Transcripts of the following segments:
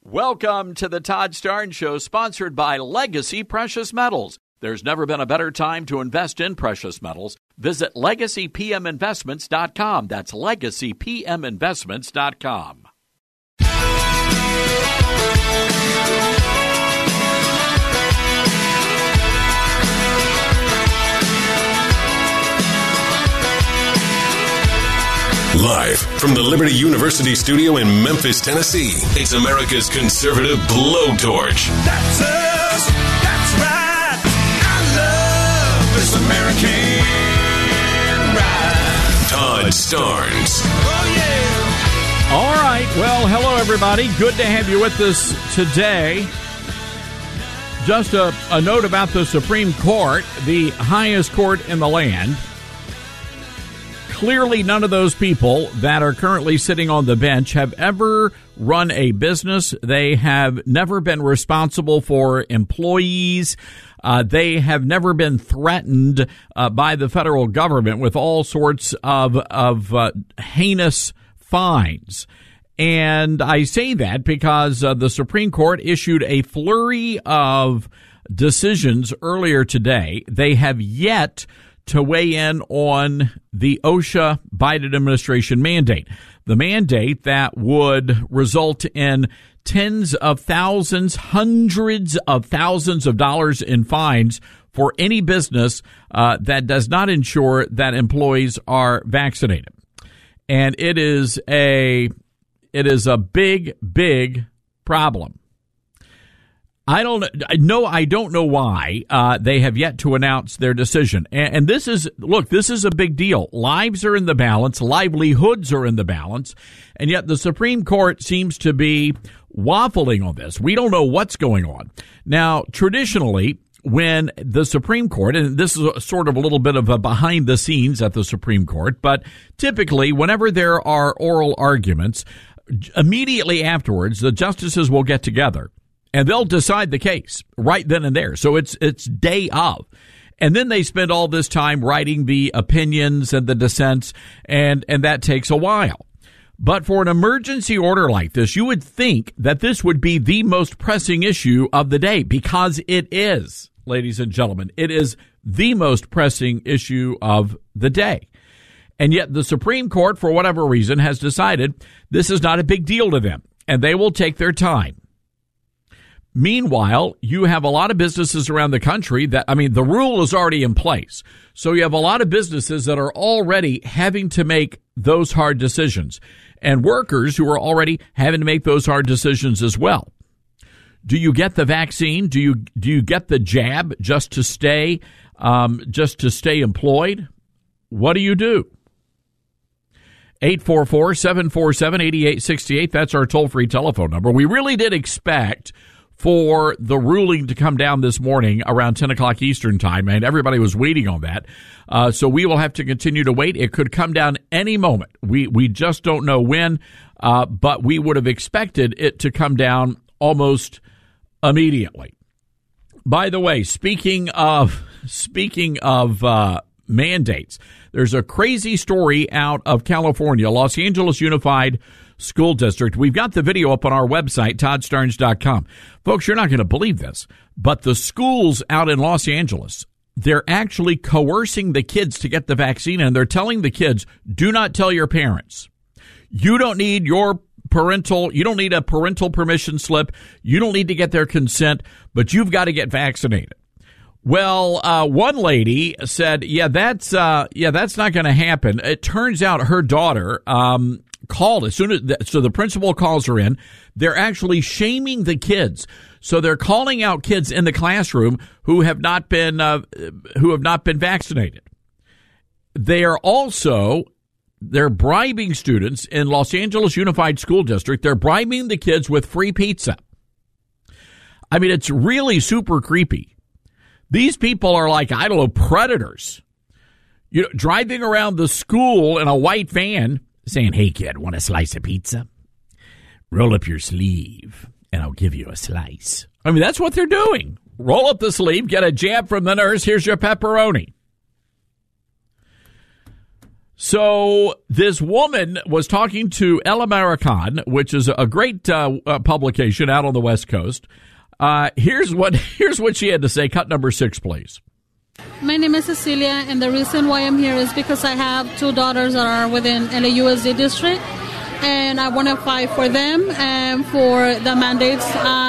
Welcome to the Todd Starnes Show, sponsored by Legacy Precious Metals. There's never been a better time to invest in precious metals. Visit LegacyPMInvestments.com. That's LegacyPMInvestments.com. Live from the Liberty University studio in Memphis, Tennessee, it's America's conservative blowtorch. That's us. That's right. I love this American ride. Todd Starnes. Oh, yeah. All right. Well, hello, everybody. Good to have you with us today. Just a note about the Supreme Court, the highest court in the land. Clearly, none of those people that are currently sitting on the bench have ever run a business. They have never been responsible for employees. They have never been threatened by the federal government with all sorts of heinous fines. And I say that because the Supreme Court issued a flurry of decisions earlier today. They have yet to weigh in on the OSHA Biden administration mandate, the mandate that would result in tens of thousands, hundreds of thousands of dollars in fines for any business that does not ensure that employees are vaccinated. And it is a big, big problem. I don't know why they have yet to announce their decision. And this is a big deal. Lives are in the balance. Livelihoods are in the balance. And yet the Supreme Court seems to be waffling on this. We don't know what's going on. Now, traditionally, when the Supreme Court, and this is sort of a little bit of a behind the scenes at the Supreme Court, but typically whenever there are oral arguments, immediately afterwards, the justices will get together. And they'll decide the case right then and there. So it's day of. And then they spend all this time writing the opinions and the dissents, and that takes a while. But for an emergency order like this, you would think that this would be the most pressing issue of the day, because it is, ladies and gentlemen. It is the most pressing issue of the day. And yet the Supreme Court, for whatever reason, has decided this is not a big deal to them, and they will take their time. Meanwhile, you have a lot of businesses around the country the rule is already in place. So you have a lot of businesses that are already having to make those hard decisions, and workers who are already having to make those hard decisions as well. Do you get the vaccine? Do you get the jab just to stay employed? What do you do? 844-747-8868. That's our toll-free telephone number. We really did expect for the ruling to come down this morning around 10 o'clock Eastern time, and everybody was waiting on that. So we will have to continue to wait. It could come down any moment. We just don't know when, but we would have expected it to come down almost immediately. By the way, speaking of mandates, there's a crazy story out of California, Los Angeles Unified School District. We've got the video up on our website, ToddStarnes.com. Folks, you're not going to believe this, but the schools out in Los Angeles, they're actually coercing the kids to get the vaccine, and they're telling the kids, do not tell your parents. You don't need you don't need a parental permission slip. You don't need to get their consent, but you've got to get vaccinated. Well, one lady said, that's not going to happen. It turns out her daughter, called so the principal calls her in. They're actually shaming the kids. So they're calling out kids in the classroom who have not been vaccinated. They're bribing students in Los Angeles Unified School District. They're bribing the kids with free pizza. I mean, it's really super creepy. These people are like, I don't know, predators. Driving around the school in a white van saying, hey, kid, want a slice of pizza? Roll up your sleeve, and I'll give you a slice. I mean, that's what they're doing. Roll up the sleeve, get a jab from the nurse, here's your pepperoni. So this woman was talking to El American, which is a great publication out on the West Coast. Here's what she had to say. Cut number 6, please. My name is Cecilia, and the reason why I'm here is because I have 2 daughters that are within LAUSD district, and I want to fight for them and for the mandates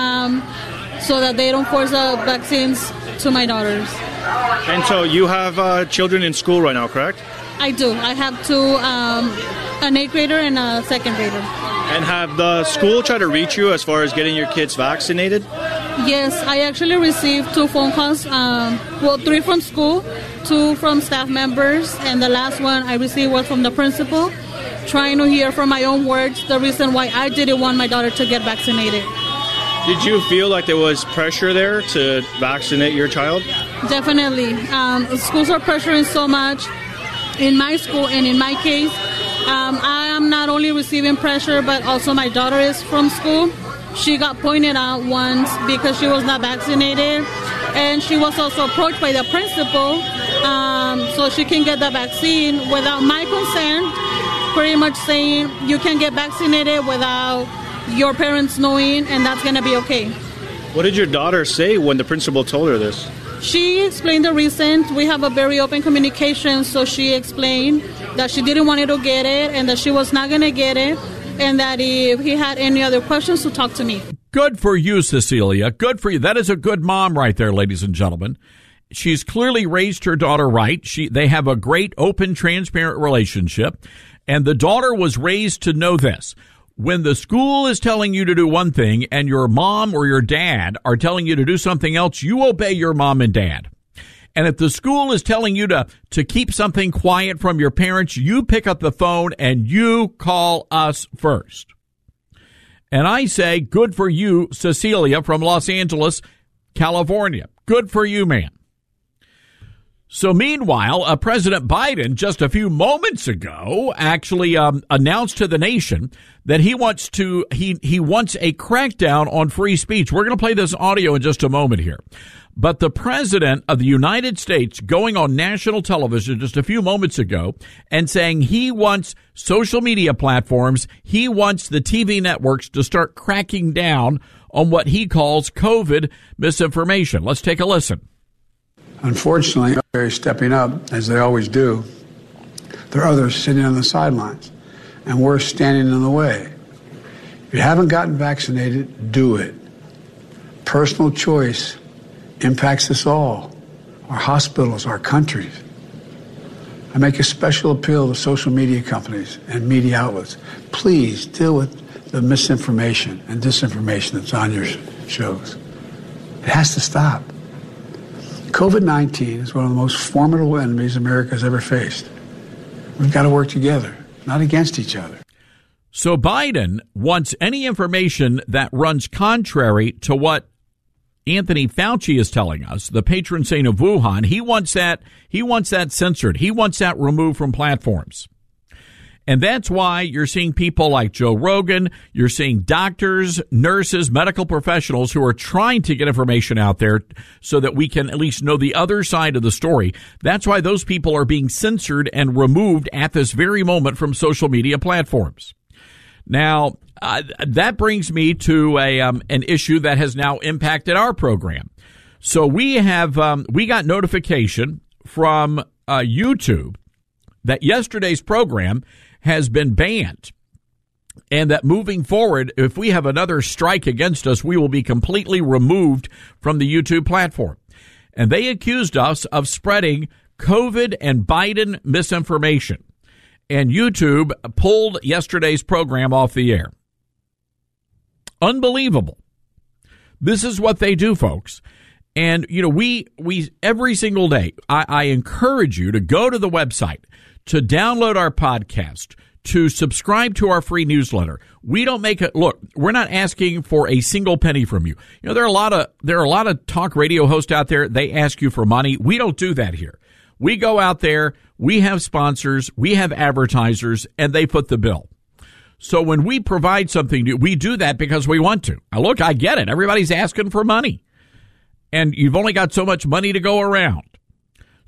so that they don't force the vaccines to my daughters. And so you have children in school right now, correct? I do. I have 2, an 8th grader and a 2nd grader. And have the school tried to reach you as far as getting your kids vaccinated? Yes, I actually received 2 phone calls. 3 from school, 2 from staff members, and the last one I received was from the principal, trying to hear from my own words the reason why I didn't want my daughter to get vaccinated. Did you feel like there was pressure there to vaccinate your child? Definitely. Schools are pressuring so much. In my school and in my case, I am not only receiving pressure, but also my daughter is from school. She got pointed out once because she was not vaccinated, and she was also approached by the principal so she can get the vaccine without my consent, pretty much saying you can get vaccinated without your parents knowing, and that's going to be okay. What did your daughter say when the principal told her this? She explained the reason. We have a very open communication, so she explained that she didn't want to get it and that she was not going to get it, and that if he had any other questions to talk to me. Good for you, Cecilia. Good for you. That is a good mom right there, ladies and gentlemen. She's clearly raised her daughter right. They have a great, open, transparent relationship, and the daughter was raised to know this. When the school is telling you to do one thing and your mom or your dad are telling you to do something else, you obey your mom and dad. And if the school is telling you to keep something quiet from your parents, you pick up the phone and you call us first. And I say, good for you, Cecilia from Los Angeles, California. Good for you, man. So meanwhile, President Biden just a few moments ago actually announced to the nation that he wants a crackdown on free speech. We're going to play this audio in just a moment here. But the president of the United States going on national television just a few moments ago and saying he wants social media platforms, he wants the TV networks to start cracking down on what he calls COVID misinformation. Let's take a listen. Unfortunately, they're stepping up, as they always do. There are others sitting on the sidelines, and we're standing in the way. If you haven't gotten vaccinated, do it. Personal choice impacts us all, our hospitals, our countries. I make a special appeal to social media companies and media outlets. Please deal with the misinformation and disinformation that's on your shows. It has to stop. COVID-19 is one of the most formidable enemies America has ever faced. We've got to work together, not against each other. So Biden wants any information that runs contrary to what Anthony Fauci is telling us, the patron saint of Wuhan. He wants that censored. He wants that removed from platforms. And that's why you're seeing people like Joe Rogan, you're seeing doctors, nurses, medical professionals who are trying to get information out there so that we can at least know the other side of the story. That's why those people are being censored and removed at this very moment from social media platforms. Now, that brings me to an issue that has now impacted our program. So we got notification from YouTube that yesterday's program has been banned, and that moving forward, if we have another strike against us, we will be completely removed from the YouTube platform. And they accused us of spreading COVID and Biden misinformation. And YouTube pulled yesterday's program off the air. Unbelievable. This is what they do, folks. And, you know, we every single day, I encourage you to go to the website, to download our podcast, to subscribe to our free newsletter. We don't make it. Look, we're not asking for a single penny from you. You know, there are a lot of talk radio hosts out there. They ask you for money. We don't do that here. We go out there. We have sponsors. We have advertisers, and they foot the bill. So when we provide something, we do that because we want to. Now, look, I get it. Everybody's asking for money, and you've only got so much money to go around.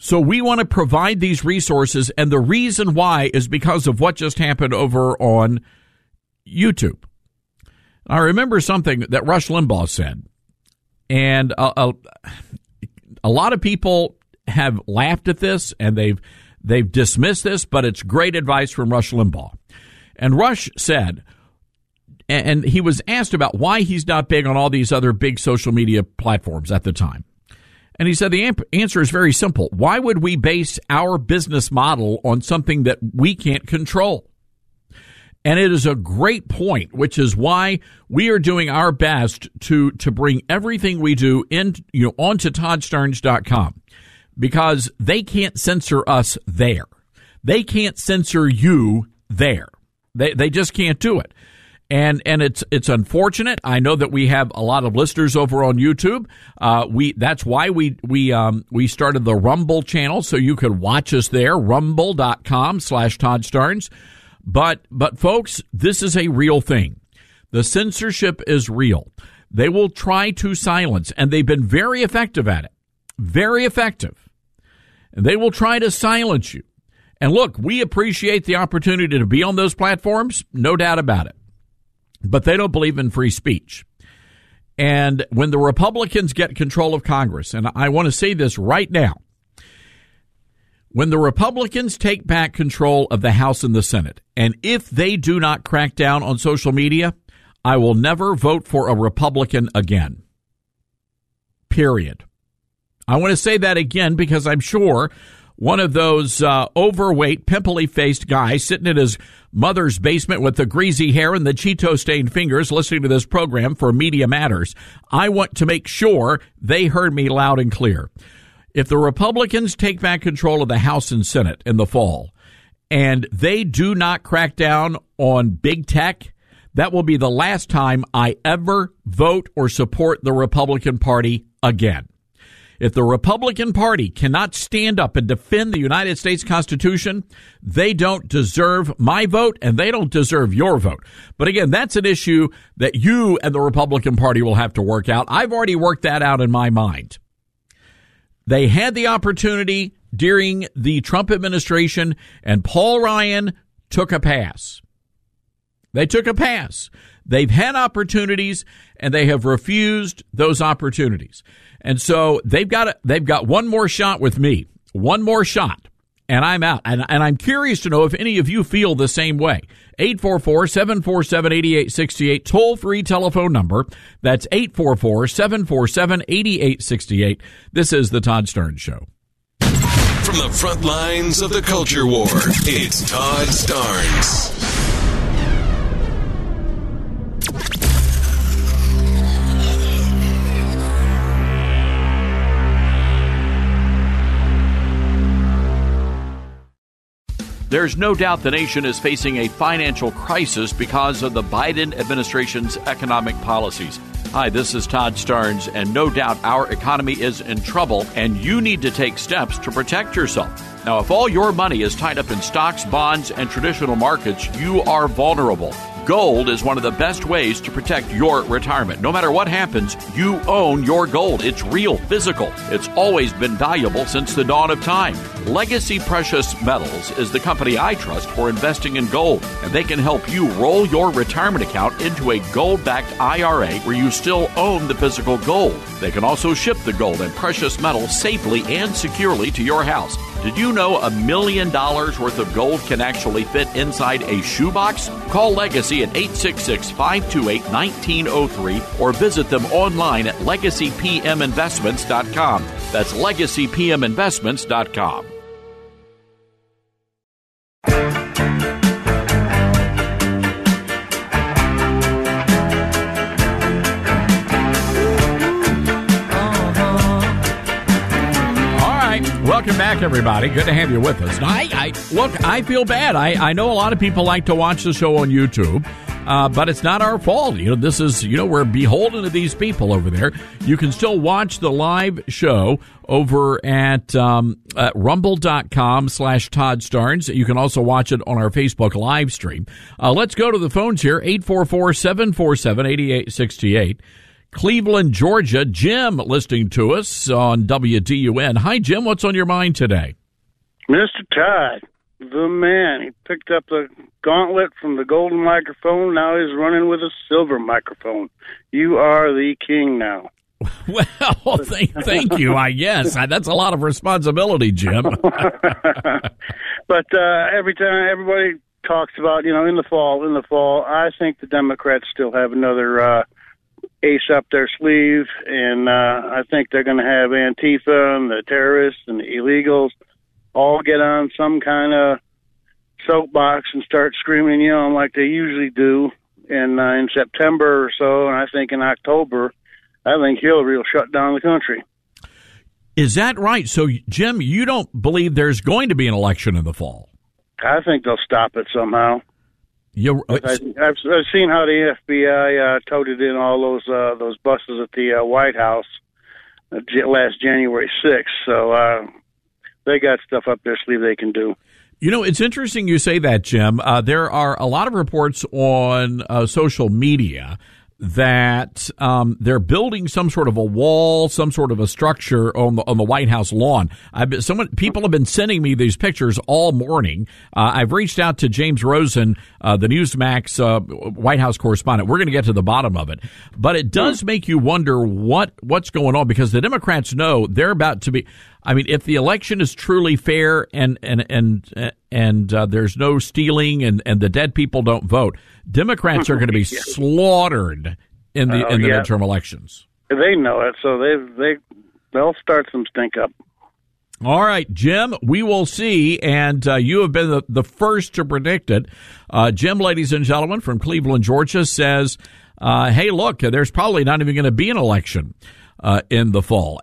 So we want to provide these resources, and the reason why is because of what just happened over on YouTube. I remember something that Rush Limbaugh said, and a lot of people have laughed at this, and they've dismissed this, but it's great advice from Rush Limbaugh. And Rush said, and he was asked about why he's not big on all these other big social media platforms at the time. And he said the answer is very simple. Why would we base our business model on something that we can't control? And it is a great point, which is why we are doing our best to bring everything we do onto ToddStarnes.com, because they can't censor us there. They can't censor you there. They just can't do it. And it's unfortunate. I know that we have a lot of listeners over on YouTube. That's why we started the Rumble channel, so you could watch us there, rumble.com/Todd Starnes. But folks, this is a real thing. The censorship is real. They will try to silence, and they've been very effective at it. Very effective. And they will try to silence you. And look, we appreciate the opportunity to be on those platforms, no doubt about it. But they don't believe in free speech. And when the Republicans get control of Congress, and I want to say this right now, when the Republicans take back control of the House and the Senate, and if they do not crack down on social media, I will never vote for a Republican again. Period. I want to say that again because I'm sure one of those overweight, pimply-faced guys sitting in his mother's basement with the greasy hair and the Cheeto-stained fingers listening to this program for Media Matters, I want to make sure they heard me loud and clear. If the Republicans take back control of the House and Senate in the fall, and they do not crack down on big tech, that will be the last time I ever vote or support the Republican Party again. If the Republican Party cannot stand up and defend the United States Constitution, they don't deserve my vote, and they don't deserve your vote. But again, that's an issue that you and the Republican Party will have to work out. I've already worked that out in my mind. They had the opportunity during the Trump administration, and Paul Ryan took a pass. They took a pass. They've had opportunities, and they have refused those opportunities. And so they've got one more shot with me, one more shot, and I'm out. And I'm curious to know if any of you feel the same way. 844-747-8868, toll-free telephone number. That's 844-747-8868. This is the Todd Starnes Show. From the front lines of the culture war, it's Todd Starnes. There's no doubt the nation is facing a financial crisis because of the Biden administration's economic policies. Hi, this is Todd Starnes, and no doubt our economy is in trouble, and you need to take steps to protect yourself. Now, if all your money is tied up in stocks, bonds, and traditional markets, you are vulnerable. Gold is one of the best ways to protect your retirement. No matter what happens, you own your gold. It's real, physical. It's always been valuable since the dawn of time. Legacy Precious Metals is the company I trust for investing in gold, and they can help you roll your retirement account into a gold-backed IRA where you still own the physical gold. They can also ship the gold and precious metals safely and securely to your house. Did you know $1 million worth of gold can actually fit inside a shoebox? Call Legacy at 866-528-1903 or visit them online at LegacyPMInvestments.com. That's LegacyPMInvestments.com. Welcome back, everybody. Good to have you with us. Now, I feel bad. I know a lot of people like to watch the show on YouTube, but it's not our fault. This is, we're beholden to these people over there. You can still watch the live show over at rumble.com/Todd Starnes. You can also watch it on our Facebook live stream. Let's go to the phones here, 844-747-8868. Cleveland, Georgia. Jim listening to us on WDUN. Hi, Jim. What's on your mind today? Mr. Todd, the man. He picked up the gauntlet from the golden microphone. Now he's running with a silver microphone. You are the king now. Well, thank you, I guess. That's a lot of responsibility, Jim. But every time everybody talks about, in the fall, I think the Democrats still have another ace up their sleeve, and I think they're going to have Antifa and the terrorists and the illegals all get on some kind of soapbox and start screaming and yelling like they usually do in September or so, and I think in October, I think Hillary will shut down the country. Is that right? So, Jim, you don't believe there's going to be an election in the fall? I think they'll stop it somehow. I've seen how the FBI toted in all those buses at the White House last January 6th. So they got stuff up their sleeve they can do. It's interesting you say that, Jim. There are a lot of reports on social media that they're building some sort of a wall, some sort of a structure on the White House lawn. People have been sending me these pictures all morning. I've reached out to James Rosen, the Newsmax White House correspondent. We're going to get to the bottom of it, but it does make you wonder what's going on, because the Democrats know they're about to be. I mean, if the election is truly fair and there's no stealing and the dead people don't vote, Democrats are going to be slaughtered in the midterm elections. They know it, so they'll start some stink up. All right, Jim, we will see, and you have been the first to predict it. Jim, ladies and gentlemen, from Cleveland, Georgia, says, hey, look, there's probably not even going to be an election in the fall.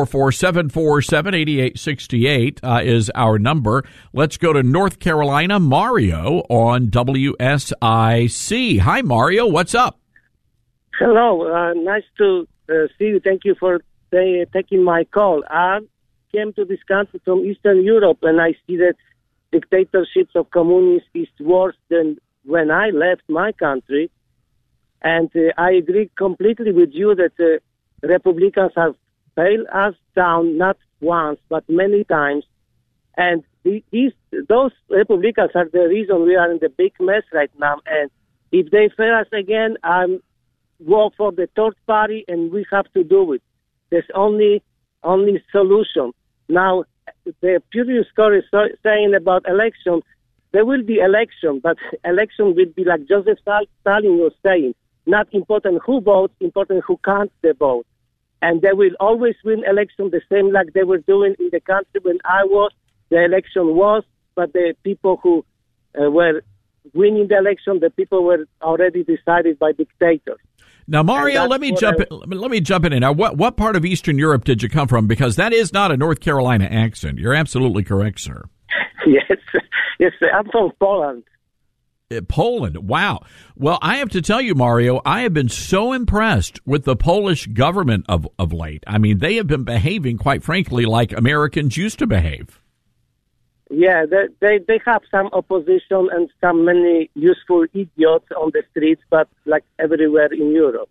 844-747-8868 is our number. Let's go to North Carolina. Mario on WSIC. Hi, Mario. What's up? Hello. Nice to see you. Thank you for taking my call. I came to this country from Eastern Europe, and I see that dictatorships of communists is worse than when I left my country. And I agree completely with you that Republicans have failed us down not once but many times, and those Republicans are the reason we are in the big mess right now. And if they fail us again, I'm work for the third party, and we have to do it. There's only solution. Now, the previous story saying about election, there will be election, but election will be like Joseph Stalin was saying. Not important who votes, important who counts the vote. And they will always win election the same like they were doing in the country when I was. The election was, but the people who were winning the election, the people were already decided by dictators. Now, Mario, let me jump in. Now, what part of Eastern Europe did you come from? Because that is not a North Carolina accent. You're absolutely correct, sir. Yes, I'm from Poland. Poland. Wow. Well, I have to tell you, Mario, I have been so impressed with the Polish government of late. I mean, they have been behaving, quite frankly, like Americans used to behave. Yeah, they have some opposition and some many useful idiots on the streets, but like everywhere in Europe.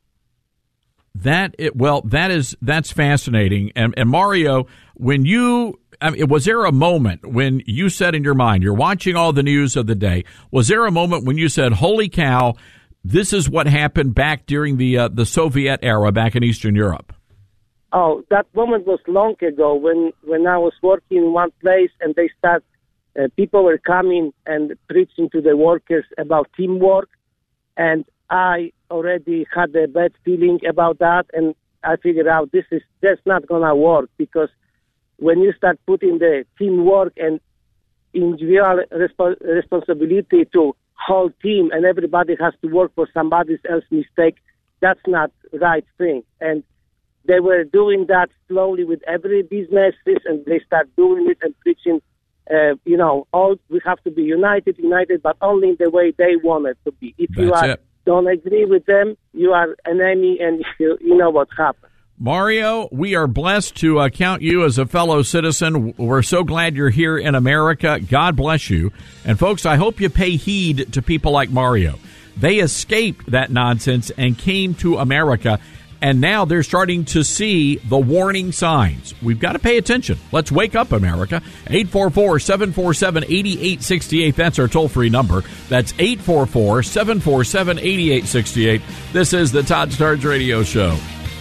That's fascinating. And Mario, was there a moment when you said in your mind, you're watching all the news of the day, was there a moment when you said, holy cow, this is what happened back during the Soviet era back in Eastern Europe? Oh, that moment was long ago when I was working in one place and people were coming and preaching to the workers about teamwork, and I already had a bad feeling about that, and I figured out that's not going to work, because when you start putting the teamwork and individual responsibility to whole team and everybody has to work for somebody else's mistake, that's not the right thing. And they were doing that slowly with every businesses, and they start doing it and preaching, all we have to be united, but only in the way they want it to be. If don't agree with them, you are enemy, and you know what happened. Mario, we are blessed to count you as a fellow citizen. We're so glad you're here in America. God bless you. And folks, I hope you pay heed to people like Mario. They escaped that nonsense and came to America. And now they're starting to see the warning signs. We've got to pay attention. Let's wake up, America. 844-747-8868. That's our toll-free number. That's 844-747-8868. This is the Todd Starnes Radio Show.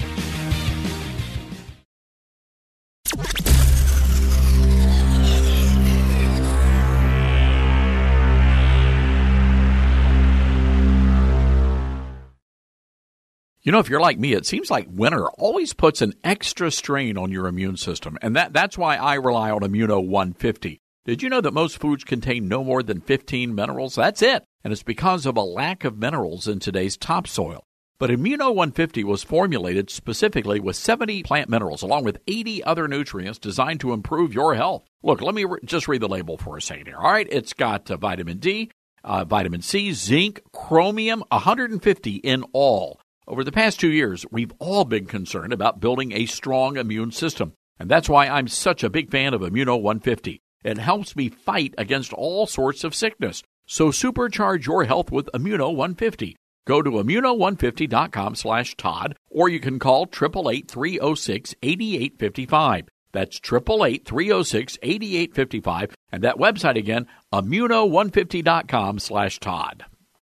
You know, if you're like me, it seems like winter always puts an extra strain on your immune system, and that's why I rely on Immuno 150. Did you know that most foods contain no more than 15 minerals? That's it, and it's because of a lack of minerals in today's topsoil. But Immuno 150 was formulated specifically with 70 plant minerals, along with 80 other nutrients designed to improve your health. Look, let me just read the label for a second here. All right, it's got vitamin D, vitamin C, zinc, chromium, 150 in all. Over the past 2 years, we've all been concerned about building a strong immune system, and that's why I'm such a big fan of Immuno 150. It helps me fight against all sorts of sickness. So supercharge your health with Immuno 150. Go to Immuno150.com/Todd, or you can call 888-306-8855. That's 888-306-8855, and that website again, Immuno150.com/Todd.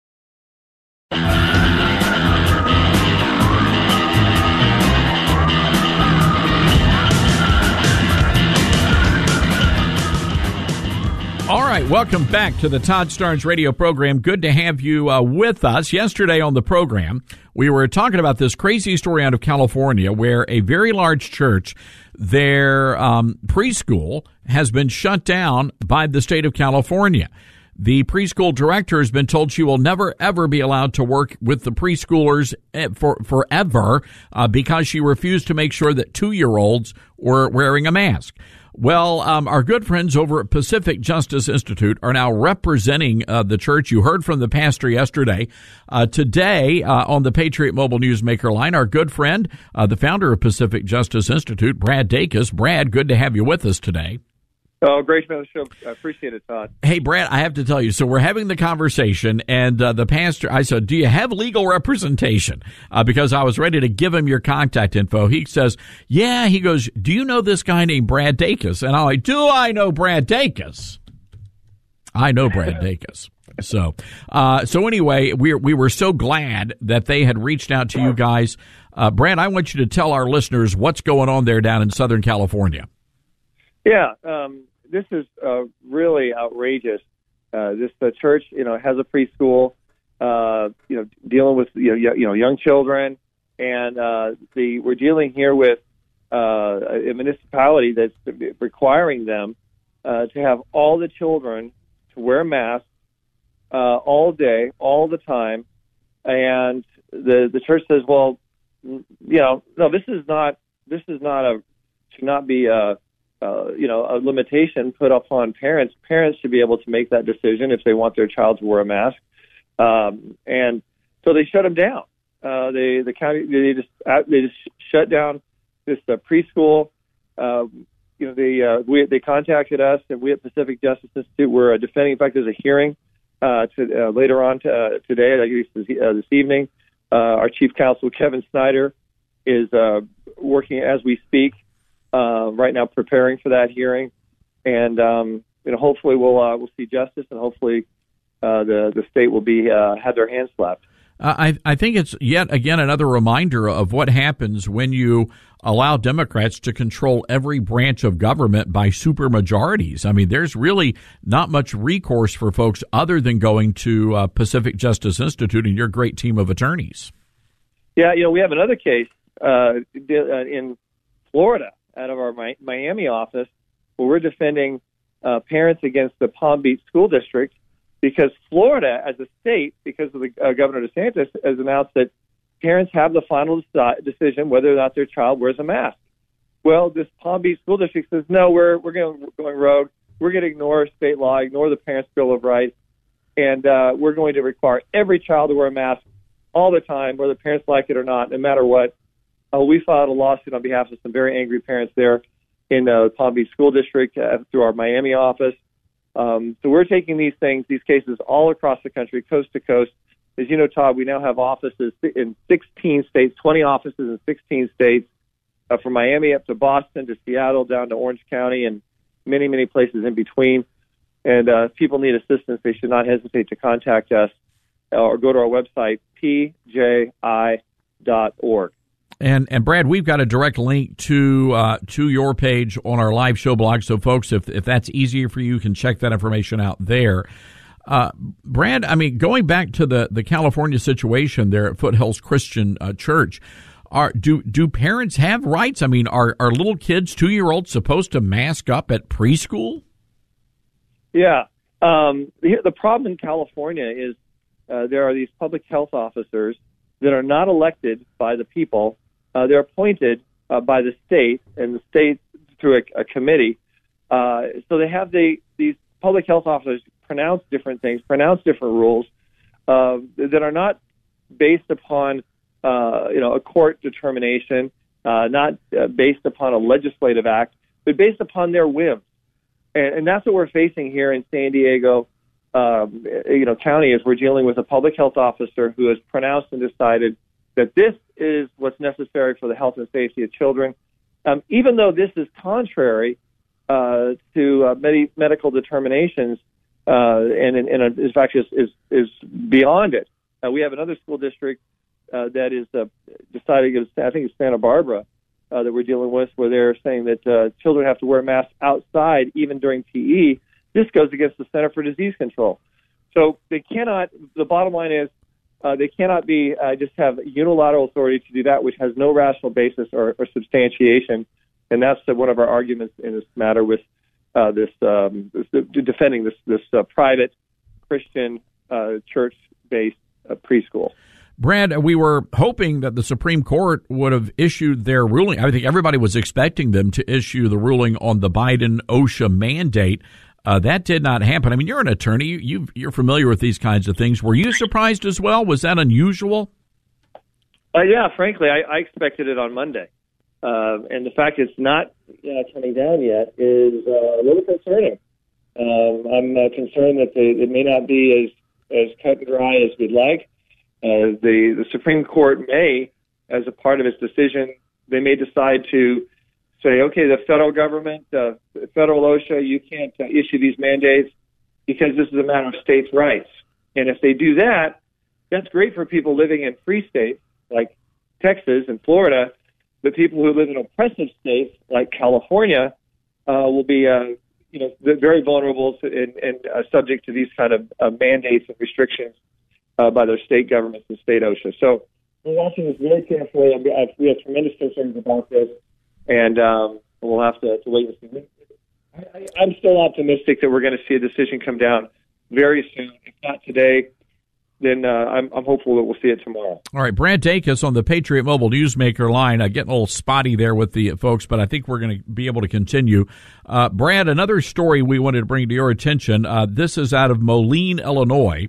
All right, welcome back to the Todd Starnes radio program. Good to have you with us. Yesterday on the program, we were talking about this crazy story out of California where a very large church, their preschool, has been shut down by the state of California. The preschool director has been told she will never, ever be allowed to work with the preschoolers forever because she refused to make sure that 2-year-olds were wearing a mask. Well, our good friends over at Pacific Justice Institute are now representing the church. You heard from the pastor yesterday. Today, on the Patriot Mobile Newsmaker line, our good friend, the founder of Pacific Justice Institute, Brad Dacus. Brad, good to have you with us today. Oh, great to be on the show. I appreciate it, Todd. Hey, Brad, I have to tell you, so we're having the conversation, and the pastor, I said, do you have legal representation? Because I was ready to give him your contact info. He says, yeah. He goes, do you know this guy named Brad Dacus? And I'm like, do I know Brad Dacus? I know Brad Dacus. So anyway, we were so glad that they had reached out to you guys. Brad, I want you to tell our listeners what's going on there down in Southern California. Yeah, this is really outrageous. The church, has a preschool, dealing with young children, and we're dealing here with a municipality that's requiring them to have all the children to wear masks all day, all the time, and the church says, well, no, this should not be a limitation put upon parents. Parents should be able to make that decision if they want their child to wear a mask. And so they shut them down. The county, they just shut down this preschool. They contacted us, and we at Pacific Justice Institute were defending. In fact, there's a hearing later on today, I guess this evening. Our chief counsel, Kevin Snyder, is working as we speak. Right now, preparing for that hearing, and hopefully we'll see justice, and hopefully the state will be have their hands slapped. I think it's yet again another reminder of what happens when you allow Democrats to control every branch of government by supermajorities. I mean, there's really not much recourse for folks other than going to Pacific Justice Institute and your great team of attorneys. Yeah, we have another case in Florida, out of our Miami office, where we're defending parents against the Palm Beach School District because Florida, as a state, because of the Governor DeSantis, has announced that parents have the final decision whether or not their child wears a mask. Well, this Palm Beach School District says, no, we're going rogue. We're going to ignore state law, ignore the Parents' Bill of Rights, and we're going to require every child to wear a mask all the time, whether parents like it or not, no matter what. We filed a lawsuit on behalf of some very angry parents there in the Palm Beach School District through our Miami office. So we're taking these cases all across the country, coast to coast, as you know, Todd, we now have offices in 16 states, 20 offices in 16 states, from Miami up to Boston to Seattle down to Orange County and many, many places in between. And if people need assistance, they should not hesitate to contact us or go to our website, pji.org. And Brad, we've got a direct link to your page on our live show blog. So, folks, if that's easier for you can check that information out there. Brad, I mean, going back to the California situation there at Foothills Christian Church, do parents have rights? I mean, are little kids, 2-year-olds, supposed to mask up at preschool? Yeah. The problem in California is there are these public health officers that are not elected by the people. They're appointed by the state, and the state through a committee. So they have these public health officers pronounce different things, pronounce different rules that are not based upon a court determination, not based upon a legislative act, but based upon their whims. And that's what we're facing here in San Diego, County, is we're dealing with a public health officer who has pronounced and decided that this is what's necessary for the health and safety of children, even though this is contrary to many medical determinations, and in fact is beyond it. We have another school district that is deciding, I think it's Santa Barbara, that we're dealing with, where they're saying that children have to wear masks outside even during PE. This goes against the Center for Disease Control. So they cannot, the bottom line is, they cannot be just have unilateral authority to do that which has no rational basis or substantiation. And that's one of our arguments in this matter with defending this private Christian church-based preschool. Brad, we were hoping that the Supreme Court would have issued their ruling. I think everybody was expecting them to issue the ruling on the Biden OSHA mandate. That did not happen. I mean, you're an attorney. You're familiar with these kinds of things. Were you surprised as well? Was that unusual? Yeah, frankly, I expected it on Monday. And the fact it's not coming down yet is a little concerning. I'm concerned that it may not be as cut and dry as we'd like. The Supreme Court may, as a part of its decision, they may decide to say, okay, the federal government, federal OSHA, you can't issue these mandates because this is a matter of states' rights. And if they do that, that's great for people living in free states like Texas and Florida, but people who live in oppressive states like California will be very vulnerable and subject to these kind of mandates and restrictions by their state governments and state OSHA. So we're watching this very carefully. We have tremendous concerns about this, and we'll have to wait and see. I'm still optimistic that we're going to see a decision come down very soon. If not today, then I'm hopeful that we'll see it tomorrow. All right, Brad Dacus on the Patriot Mobile Newsmaker line. Getting a little spotty there with the folks, but I think we're going to be able to continue. Brad, another story we wanted to bring to your attention. This is out of Moline, Illinois.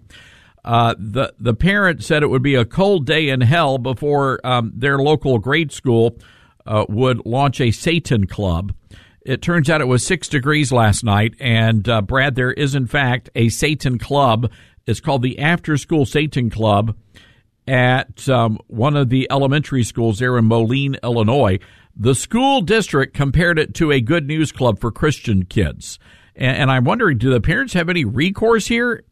The parent said it would be a cold day in hell before their local grade school would launch a Satan club. It turns out it was 6 degrees last night, and Brad, there is in fact a Satan club. It's called the After School Satan Club at one of the elementary schools there in Moline, Illinois. The school district compared it to a good news club for Christian kids. And I'm wondering, do the parents have any recourse here?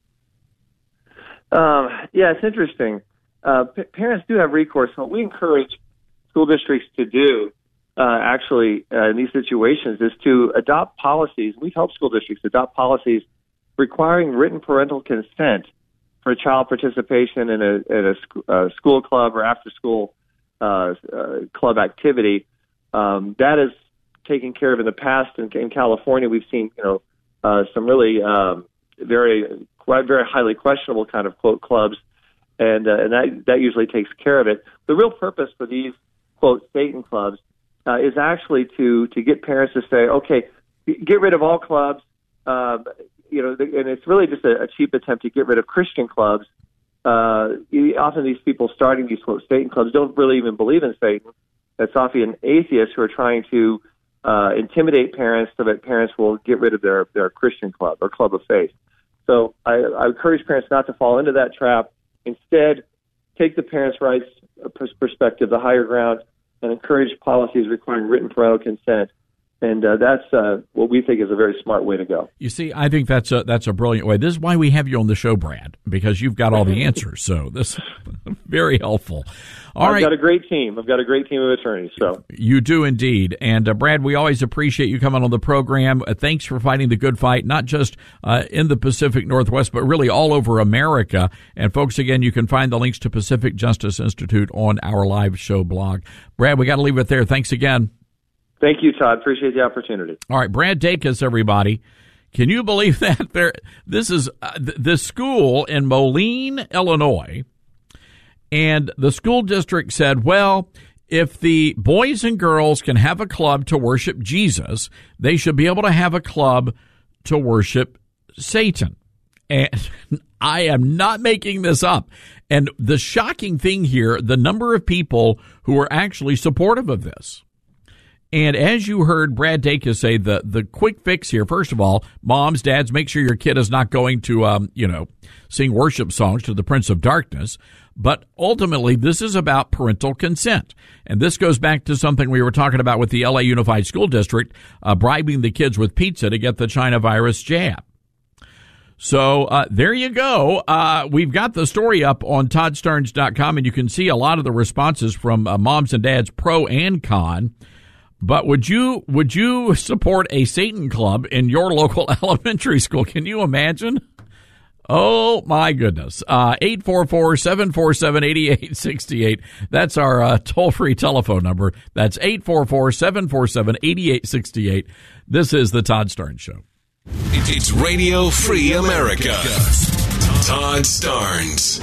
Yeah, it's interesting. Parents do have recourse. What we encourage school districts to do, in these situations, is to adopt policies. We've helped school districts adopt policies requiring written parental consent for child participation in a school club or after-school club activity. That is taken care of in the past. In California, we've seen some really very highly questionable kind of quote clubs, and that usually takes care of it. The real purpose for these quote Satan clubs is actually to get parents to say, okay, get rid of all clubs. And it's really just a cheap attempt to get rid of Christian clubs. Often these people starting these quote Satan clubs don't really even believe in Satan. That's often atheists who are trying to intimidate parents so that parents will get rid of their Christian club or club of faith. So I encourage parents not to fall into that trap. Instead, take the parents' rights perspective, the higher ground, and encourage policies requiring written parental consent. And that's what we think is a very smart way to go. You see, I think that's a brilliant way. This is why we have you on the show, Brad, because you've got all the answers. So this is very helpful. I've got a great team. I've got a great team of attorneys. So you do indeed. And Brad, we always appreciate you coming on the program. Thanks for fighting the good fight, not just in the Pacific Northwest, but really all over America. And folks, again, you can find the links to Pacific Justice Institute on our live show blog. Brad, we got to leave it there. Thanks again. Thank you, Todd. Appreciate the opportunity. All right, Brad Dacus, everybody. Can you believe that? This is this school in Moline, Illinois, and the school district said, well, if the boys and girls can have a club to worship Jesus, they should be able to have a club to worship Satan. And I am not making this up. And the shocking thing here, the number of people who are actually supportive of this. And as you heard Brad Dacus say, the quick fix here, first of all, moms, dads, make sure your kid is not going to, sing worship songs to the Prince of Darkness. But ultimately, this is about parental consent. And this goes back to something we were talking about with the LA Unified School District, bribing the kids with pizza to get the China virus jab. So there you go. We've got the story up on ToddStarnes.com, and you can see a lot of the responses from moms and dads, pro and con. But would you support a Satan club in your local elementary school? Can you imagine? Oh, my goodness. 844-747-8868. That's our toll-free telephone number. That's 844-747-8868. This is the Todd Starnes Show. It's Radio Free America. Todd Starnes.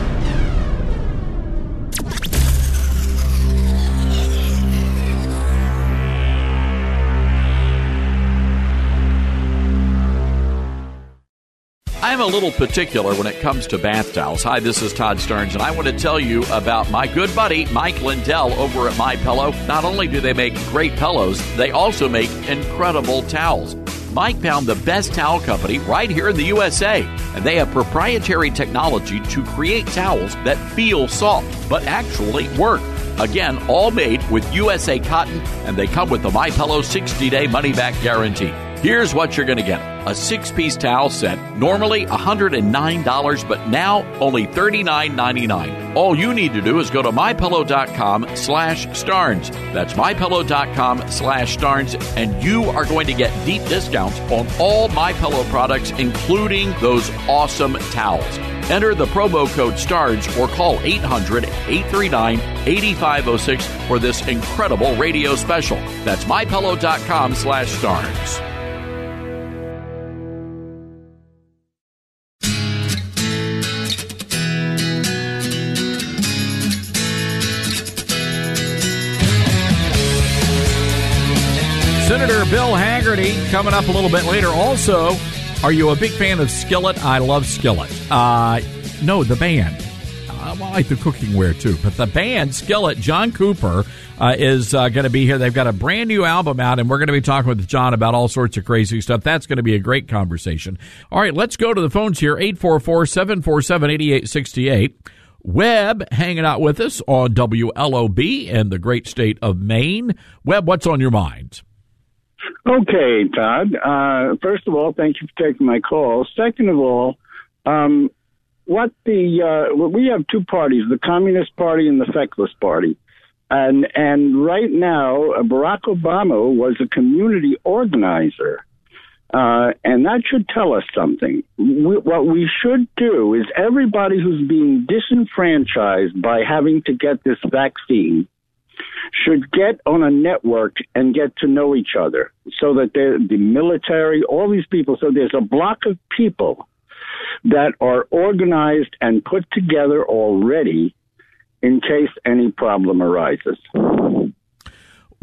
I'm a little particular when it comes to bath towels. Hi, this is Todd Starnes, and I want to tell you about my good buddy, Mike Lindell, over at MyPillow. Not only do they make great pillows, they also make incredible towels. Mike found the best towel company right here in the USA, and they have proprietary technology to create towels that feel soft, but actually work. Again, all made with USA cotton, and they come with the MyPillow 60-day money-back guarantee. Here's what you're going to get. A 6-piece towel set, normally $109, but now only $39.99. All you need to do is go to MyPillow.com/Starnes. That's MyPillow.com/Starnes, and you are going to get deep discounts on all MyPillow products, including those awesome towels. Enter the promo code STARNS or call 800-839-8506 for this incredible radio special. That's MyPillow.com/Starnes. Senator Bill Hagerty coming up a little bit later. Also, are you a big fan of Skillet? I love Skillet. No, the band. I like the cookware too, but the band Skillet, John Cooper, is going to be here. They've got a brand new album out, and we're going to be talking with John about all sorts of crazy stuff. That's going to be a great conversation. All right, let's go to the phones here, 844-747-8868. Webb hanging out with us on WLOB in the great state of Maine. Webb, what's on your mind? Okay, Todd. First of all, thank you for taking my call. Second of all, we have two parties, the Communist Party and the Feckless Party. And right now, Barack Obama was a community organizer. And that should tell us something. What we should do is everybody who's being disenfranchised by having to get this vaccine should get on a network and get to know each other so that the military, all these people, so there's a block of people that are organized and put together already in case any problem arises.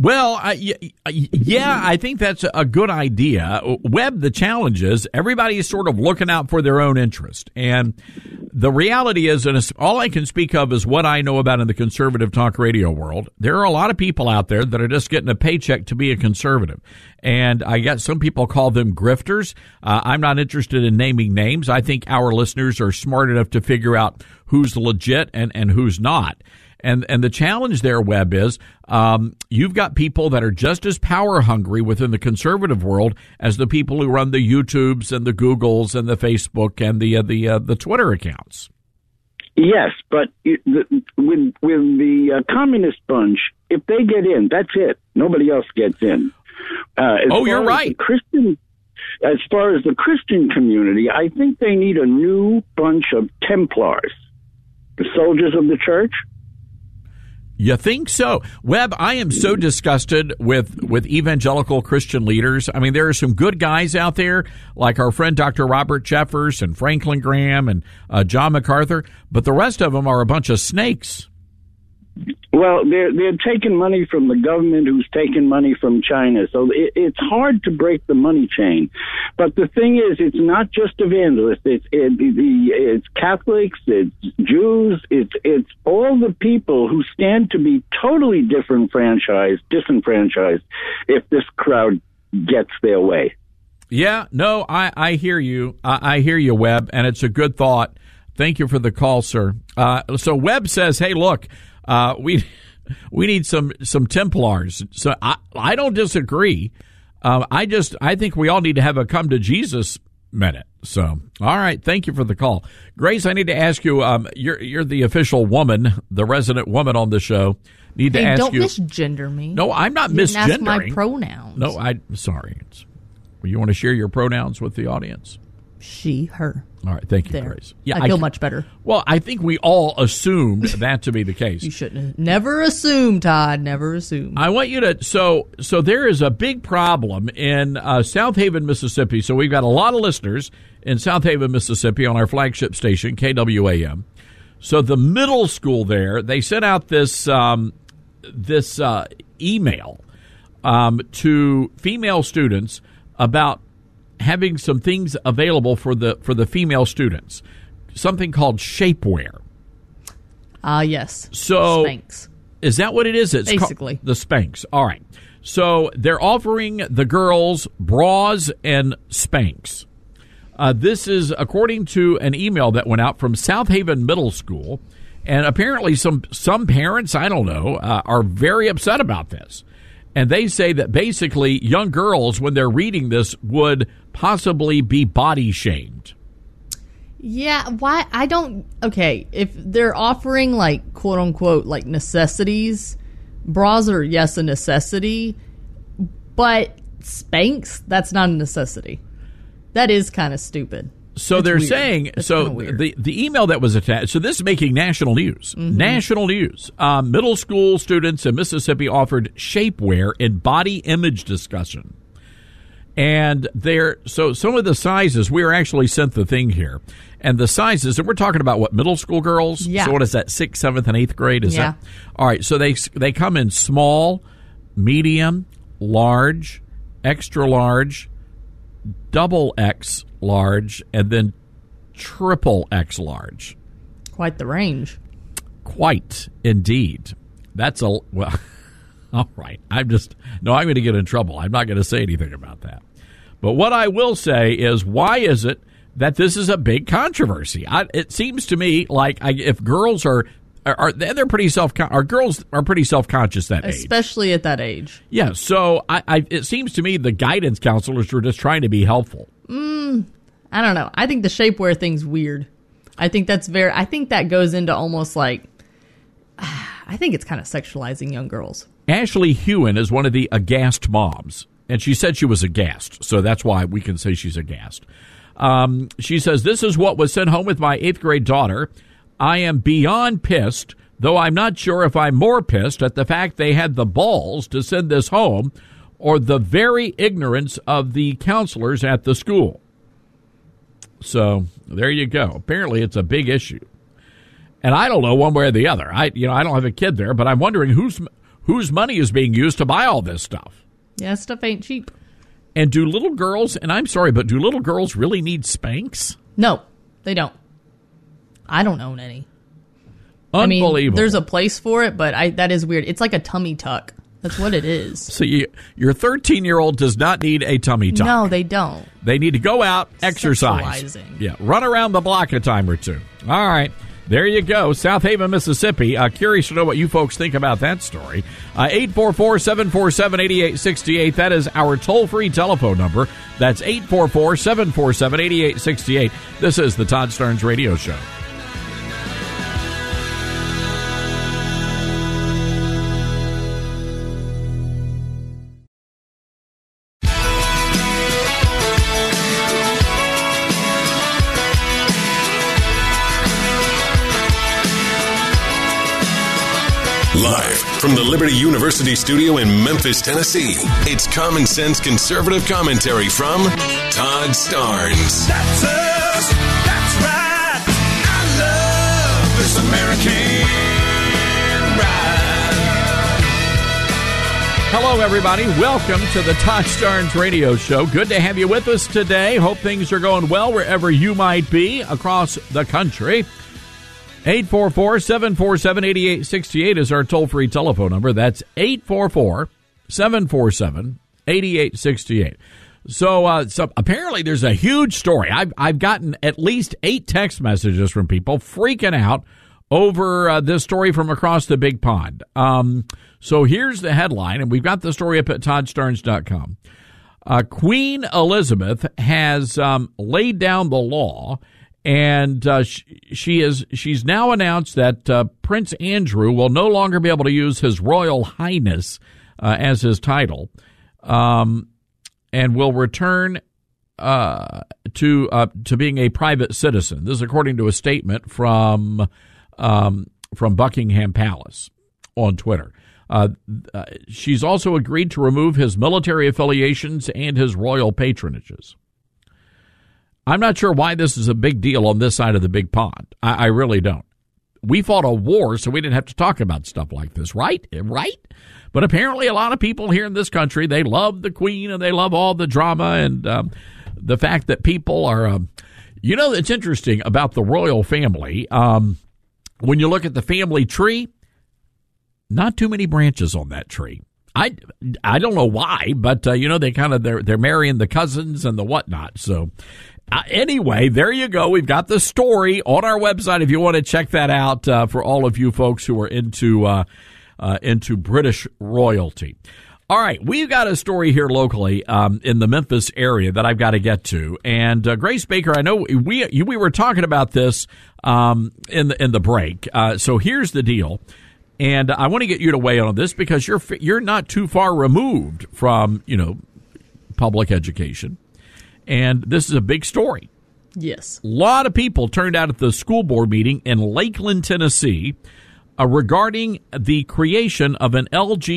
Well, yeah, I think that's a good idea. Webb, the challenge is everybody is sort of looking out for their own interest. And the reality is, and all I can speak of is what I know about in the conservative talk radio world. There are a lot of people out there that are just getting a paycheck to be a conservative. And I guess some people call them grifters. I'm not interested in naming names. I think our listeners are smart enough to figure out who's legit and who's not. And the challenge there, Webb, is you've got people that are just as power hungry within the conservative world as the people who run the YouTubes and the Googles and the Facebook and the Twitter accounts. Yes, but with the communist bunch, if they get in, that's it. Nobody else gets in. You're right. As far as the Christian community, I think they need a new bunch of Templars, the soldiers of the church. You think so? Webb, I am so disgusted with evangelical Christian leaders. I mean, there are some good guys out there, like our friend Dr. Robert Jeffers and Franklin Graham and John MacArthur, but the rest of them are a bunch of snakes. Well, they're taking money from the government, who's taking money from China. So it's hard to break the money chain. But the thing is, it's not just evangelists. It's Catholics, it's Jews, it's all the people who stand to be totally disenfranchised if this crowd gets their way. Yeah, no, I hear you. I hear you, Webb, and it's a good thought. Thank you for the call, sir. So Webb says, hey, look, we need some Templars. So I don't disagree. I think we all need to have a come to Jesus minute. So, all right. Thank you for the call. Grace, I need to ask you, you're the official woman, the resident woman on the show. Need to ask don't you. Don't misgender me. No, I'm not you misgendering. Didn't ask my pronouns. No, sorry. You want to share your pronouns with the audience? She, her. All right, thank you, there. Grace. Yeah, I feel much better. Well, I think we all assumed that to be the case. You shouldn't have. Never assume, Todd. Never assume. I want you to. So there is a big problem in South Haven, Mississippi. So we've got a lot of listeners in South Haven, Mississippi, on our flagship station, KWAM. So the middle school there, they sent out this email to female students about having some things available for the female students, something called shapewear. Yes. So Spanx. Is that what it is? It's basically the Spanx. All right. So they're offering the girls bras and Spanx. This is according to an email that went out from South Haven Middle School, and apparently some parents, I don't know, are very upset about this. And they say that basically young girls, when they're reading this, would possibly be body shamed. Yeah, why? I don't... Okay, if they're offering, like, quote-unquote, like, necessities, bras are, yes, a necessity, but Spanx, that's not a necessity. That is kind of stupid. So it's they're weird. saying, it's so the email that was attached, so this is making national news. Mm-hmm. National news. Middle school students in Mississippi offered shapewear in body image discussion. And so some of the sizes, we were actually sent the thing here. And the sizes, and we're talking about what, middle school girls? Yeah. So what is that, 6th, 7th, and 8th grade? Is yeah. that? All right, so they come in small, medium, large, extra large, double X large, and then triple X large. Quite the range. Quite, indeed. That's all right. I'm going to get in trouble. I'm not going to say anything about that. But what I will say is, why is it that this is a big controversy? It seems to me like if girls they're pretty girls are pretty self-conscious that age. Especially at that age. Yeah, so it seems to me the guidance counselors were just trying to be helpful. I don't know. I think the shapewear thing's weird. I think that goes into almost like, I think it's kind of sexualizing young girls. Ashley Hewen is one of the aghast moms, and she said she was aghast, so that's why we can say she's aghast. She says, this is what was sent home with my 8th grade daughter. I am beyond pissed, though I'm not sure if I'm more pissed at the fact they had the balls to send this home or the very ignorance of the counselors at the school. So there you go. Apparently it's a big issue. And I don't know one way or the other. I don't have a kid there, but I'm wondering whose money is being used to buy all this stuff. Yeah, stuff ain't cheap. And do little girls, and I'm sorry, but do little girls really need Spanx? No, they don't. I don't own any. Unbelievable. I mean, there's a place for it, but that is weird. It's like a tummy tuck. That's what it is. So your 13-year-old does not need a tummy tuck. No, they don't. They need to go out, exercise. Yeah, run around the block a time or two. All right. There you go. South Haven, Mississippi. Curious to know what you folks think about that story. 844-747-8868. That is our toll-free telephone number. That's 844-747-8868. This is the Todd Starnes Radio Show. Live from the Liberty University studio in Memphis, Tennessee, it's Common Sense Conservative Commentary from Todd Starnes. That's us. That's right. I love this American ride. Hello, everybody. Welcome to the Todd Starnes Radio Show. Good to have you with us today. Hope things are going well wherever you might be across the country. 844-747-8868 is our toll-free telephone number. That's 844-747-8868. So apparently there's a huge story. I've gotten at least 8 text messages from people freaking out over this story from across the big pond. So here's the headline, and we've got the story up at toddstarnes.com. Queen Elizabeth has laid down the law. And she's now announced that Prince Andrew will no longer be able to use his Royal Highness as his title, and will return to being a private citizen. This is according to a statement from Buckingham Palace on Twitter. She's also agreed to remove his military affiliations and his royal patronages. I'm not sure why this is a big deal on this side of the big pond. I really don't. We fought a war, so we didn't have to talk about stuff like this, right? Right? But apparently a lot of people here in this country, they love the Queen and they love all the drama and the fact that people are, it's interesting about the royal family. When you look at the family tree, not too many branches on that tree. I don't know why, but, they kind of, they're marrying the cousins and the whatnot, so... Anyway, there you go. We've got the story on our website if you want to check that out for all of you folks who are into British royalty. All right, we've got a story here locally in the Memphis area that I've got to get to. And Grace Baker, I know we were talking about this in the break. So here's the deal. And I want to get you to weigh in on this because you're not too far removed from, public education. And this is a big story. Yes. A lot of people turned out at the school board meeting in Lakeland, Tennessee, regarding the creation of an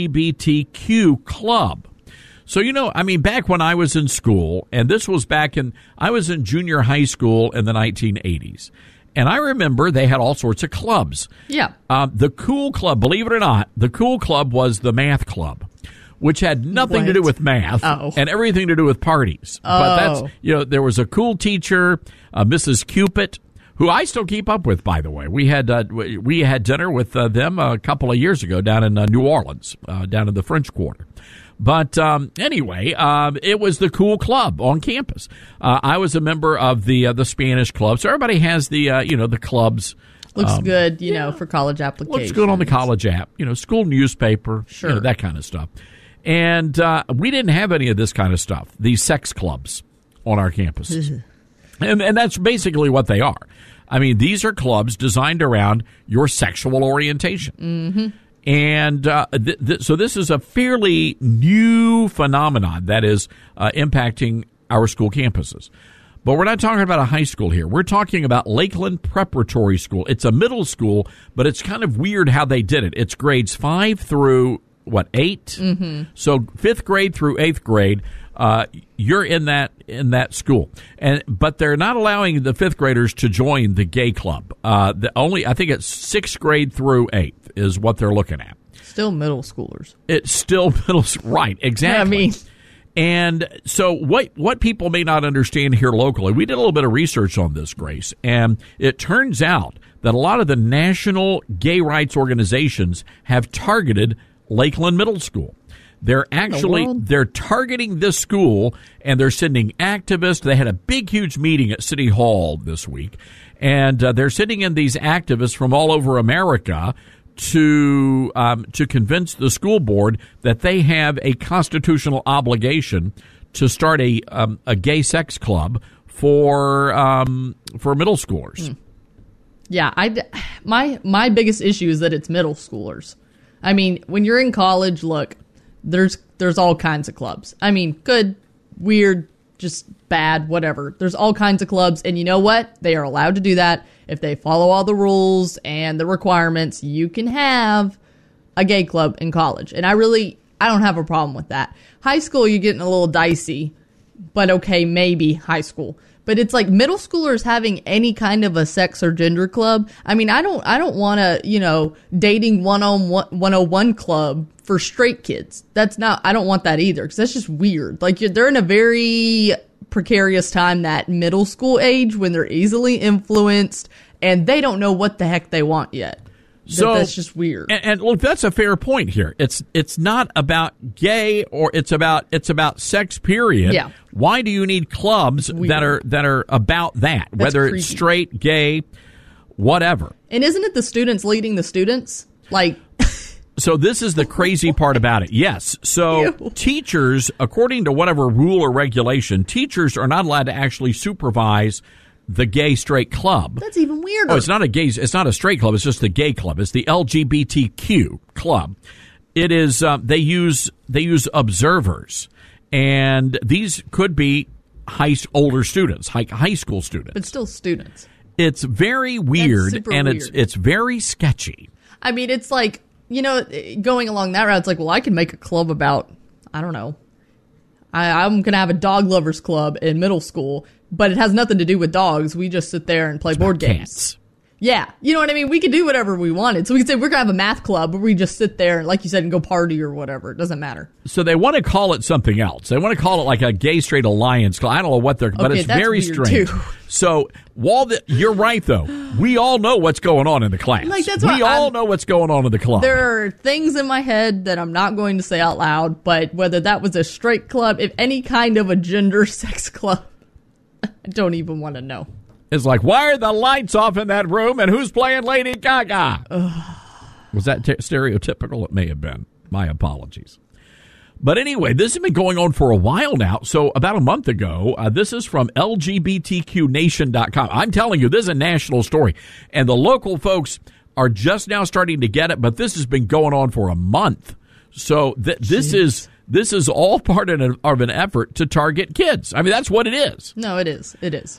LGBTQ club. So, back when I was in school, and this was I was in junior high school in the 1980s. And I remember they had all sorts of clubs. Yeah. The Cool Club, believe it or not, the Cool Club was the math club, which had nothing to do with math and everything to do with parties. But that's, there was a cool teacher, Mrs. Cupid, who I still keep up with, by the way. We had dinner with them a couple of years ago down in New Orleans, down in the French Quarter. But anyway, it was the Cool Club on campus. I was a member of the Spanish Club, so everybody has the the clubs. Looks good, for college applications. Looks good on the college app, school newspaper, sure, that kind of stuff. And we didn't have any of this kind of stuff, these sex clubs on our campuses. and that's basically what they are. I mean, these are clubs designed around your sexual orientation. Mm-hmm. And so this is a fairly new phenomenon that is impacting our school campuses. But we're not talking about a high school here. We're talking about Lakeland Preparatory School. It's a middle school, but it's kind of weird how they did it. It's grades 5 through 8? Mm-hmm. So 5th grade through 8th grade, you're in that school, but they're not allowing the 5th graders to join the gay club. I think it's 6th grade through 8th is what they're looking at. Still middle schoolers. It's still right, exactly. I mean, and so what people may not understand here locally, we did a little bit of research on this, Grace, and it turns out that a lot of the national gay rights organizations have targeted Lakeland Middle School. They're targeting this school, and they're sending activists. They had a big, huge meeting at City Hall this week, and they're sending in these activists from all over America to convince the school board that they have a constitutional obligation to start a gay sex club for middle schoolers. Yeah, my biggest issue is that it's middle schoolers. I mean, when you're in college, look, there's all kinds of clubs. I mean, good, weird, just bad, whatever. There's all kinds of clubs, and you know what? They are allowed to do that. If they follow all the rules and the requirements, you can have a gay club in college. And I don't have a problem with that. High school, you're getting a little dicey, but okay, maybe high school. But it's like middle schoolers having any kind of a sex or gender club. I mean, I don't want to, dating 101 club for straight kids. I don't want that either, because that's just weird. Like, they're in a very precarious time, that middle school age, when they're easily influenced and they don't know what the heck they want yet. So that's just weird. And look, that's a fair point here. It's not about gay, or it's about sex, period. Yeah. Why do you need clubs that are about that? That's whether creepy. It's straight, gay, whatever. And isn't it the students leading the students? Like, so this is the crazy part about it. Yes. So teachers, according to whatever rule or regulation, teachers are not allowed to actually supervise the gay straight club. That's even weirder. Oh, it's not a straight club. It's just the gay club. It's the LGBTQ club. It is. They use observers, and these could be older students, high school students, but still students. It's very weird, and weird. It's very sketchy. I mean, it's like, going along that route, it's like, well, I can make a club about, I don't know, I'm going to have a dog lovers club in middle school, but it has nothing to do with dogs. We just sit there and play board games. Cats. Yeah. You know what I mean? We could do whatever we wanted. So we could say we're going to have a math club where we just sit there and, like you said, and go party or whatever. It doesn't matter. So they want to call it something else. They want to call it like a gay straight alliance club. I don't know what but it's very strange. Too. So you're right, though. We all know what's going on in the class. Like, we all know what's going on in the club. There are things in my head that I'm not going to say out loud, but whether that was a straight club, if any kind of a gender sex club, I don't even want to know. It's like, why are the lights off in that room, and who's playing Lady Gaga? Was that stereotypical? It may have been. My apologies. But anyway, this has been going on for a while now. So about a month ago, this is from LGBTQNation.com. I'm telling you, this is a national story. And the local folks are just now starting to get it, but this has been going on for a month. So this is all part of an effort to target kids. I mean, that's what it is. No, it is. It is.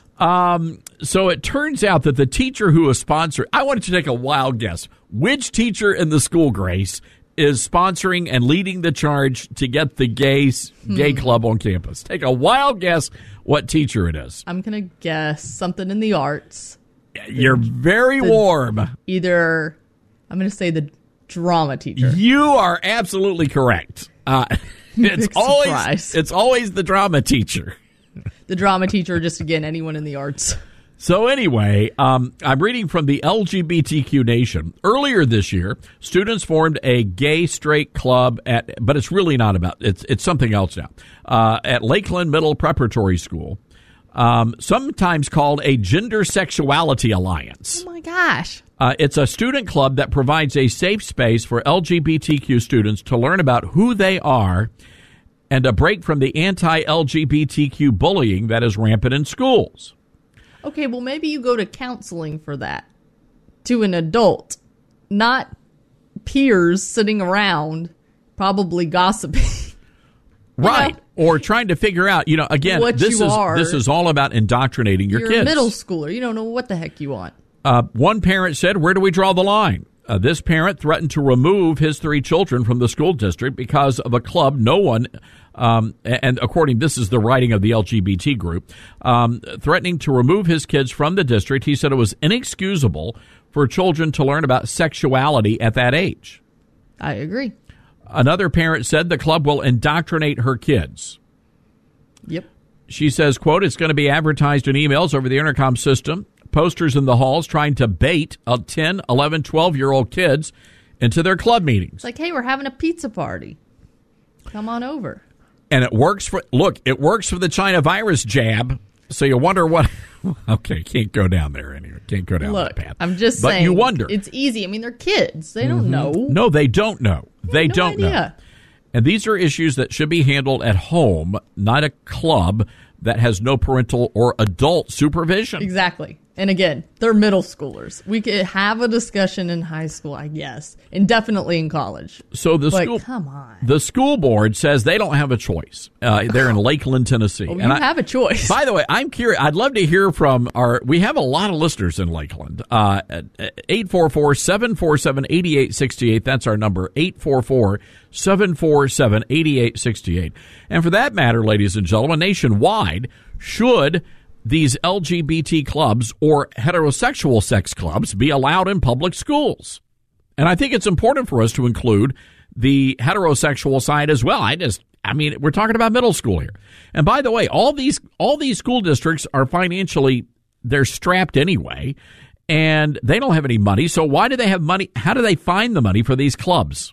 So it turns out that the teacher who is sponsoring, I wanted to take a wild guess. Which teacher in the school, Grace, is sponsoring and leading the charge to get the gay club on campus? Take a wild guess what teacher it is. I'm going to guess something in the arts. You're very warm. Either, I'm going to say the drama teacher. You are absolutely correct. It's always the drama teacher. The drama teacher, just again, anyone in the arts. So anyway, I'm reading from the LGBTQ Nation. Earlier this year, students formed a gay straight club but it's really not about, it's something else now, at Lakeland Middle Preparatory School, sometimes called a Gender Sexuality Alliance. Oh my gosh. It's a student club that provides a safe space for LGBTQ students to learn about who they are and a break from the anti-LGBTQ bullying that is rampant in schools. Okay, well, maybe you go to counseling for that. To an adult, not peers sitting around, probably gossiping. Right. Or trying to figure out, again, this is all about indoctrinating your kids. You're a middle schooler. You don't know what the heck you want. One parent said, "Where do we draw the line?" This parent threatened to remove his 3 children from the school district because of a club no one, and according, this is the writing of the LGBT group, threatening to remove his kids from the district. He said it was inexcusable for children to learn about sexuality at that age. I agree. Another parent said the club will indoctrinate her kids. Yep. She says, quote, it's going to be advertised in emails over the intercom system, posters in the halls trying to bait 10, 11, 12-year-old kids into their club meetings. It's like, hey, we're having a pizza party. Come on over. And it works for the China virus jab. So you wonder what. Okay, can't go down there anyway. Can't go down that path. I'm just but saying. You wonder. It's easy. I mean, they're kids. They don't know. No, they don't know. They don't know. idea. And these are issues that should be handled at home, not a club that has no parental or adult supervision. Exactly. And again, they're middle schoolers. We could have a discussion in high school, I guess, and definitely in college. So come on. The school board says they don't have a choice. They're in Lakeland, Tennessee. Well, you have a choice. By the way, I'm curious. I'd love to hear from we have a lot of listeners in Lakeland. 844-747-8868. That's our number, 844-747-8868. And for that matter, ladies and gentlemen, nationwide, should these LGBT clubs or heterosexual sex clubs be allowed in public schools? And I think it's important for us to include the heterosexual side as well. We're talking about middle school here. And by the way, all these school districts are financially, they're strapped anyway, and they don't have any money. So why do they have money? How do they find the money for these clubs?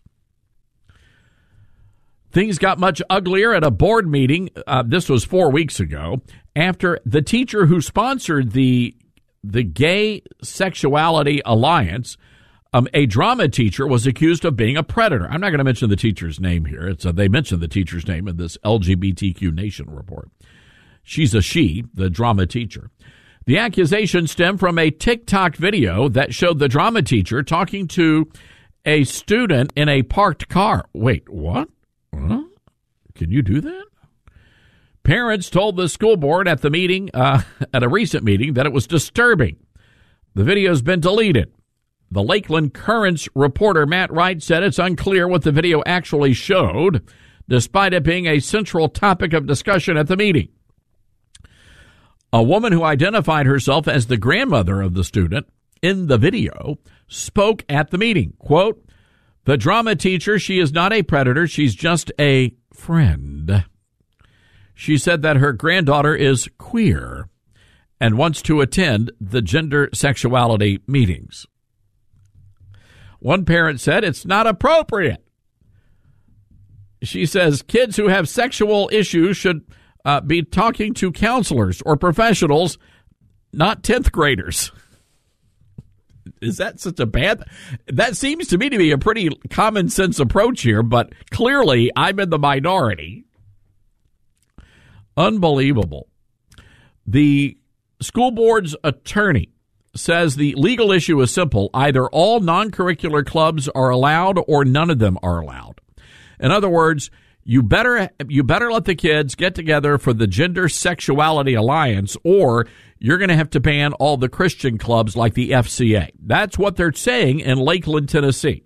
Things got much uglier at a board meeting. This was 4 weeks ago, after the teacher who sponsored the Gay Sexuality Alliance, a drama teacher, was accused of being a predator. I'm not going to mention the teacher's name here. They mentioned the teacher's name in this LGBTQ Nation report. She's a she, the drama teacher. The accusation stemmed from a TikTok video that showed the drama teacher talking to a student in a parked car. Wait, what? Huh? Can you do that? Parents told the school board at the meeting, at a recent meeting, that it was disturbing. The video's been deleted. The Lakeland Current's reporter Matt Wright said it's unclear what the video actually showed, despite it being a central topic of discussion at the meeting. A woman who identified herself as the grandmother of the student in the video spoke at the meeting. Quote, the drama teacher, she is not a predator. She's just a friend. She said that her granddaughter is queer and wants to attend the gender sexuality meetings. One parent said it's not appropriate. She says kids who have sexual issues should be talking to counselors or professionals, not 10th graders. Is that such a bad? That seems to me to be a pretty common sense approach here, but clearly I'm in the minority. Unbelievable. The school board's attorney says the legal issue is simple. Either all non-curricular clubs are allowed or none of them are allowed. In other words, you better let the kids get together for the Gender Sexuality Alliance, or you're going to have to ban all the Christian clubs like the FCA. That's what they're saying in Lakeland, Tennessee.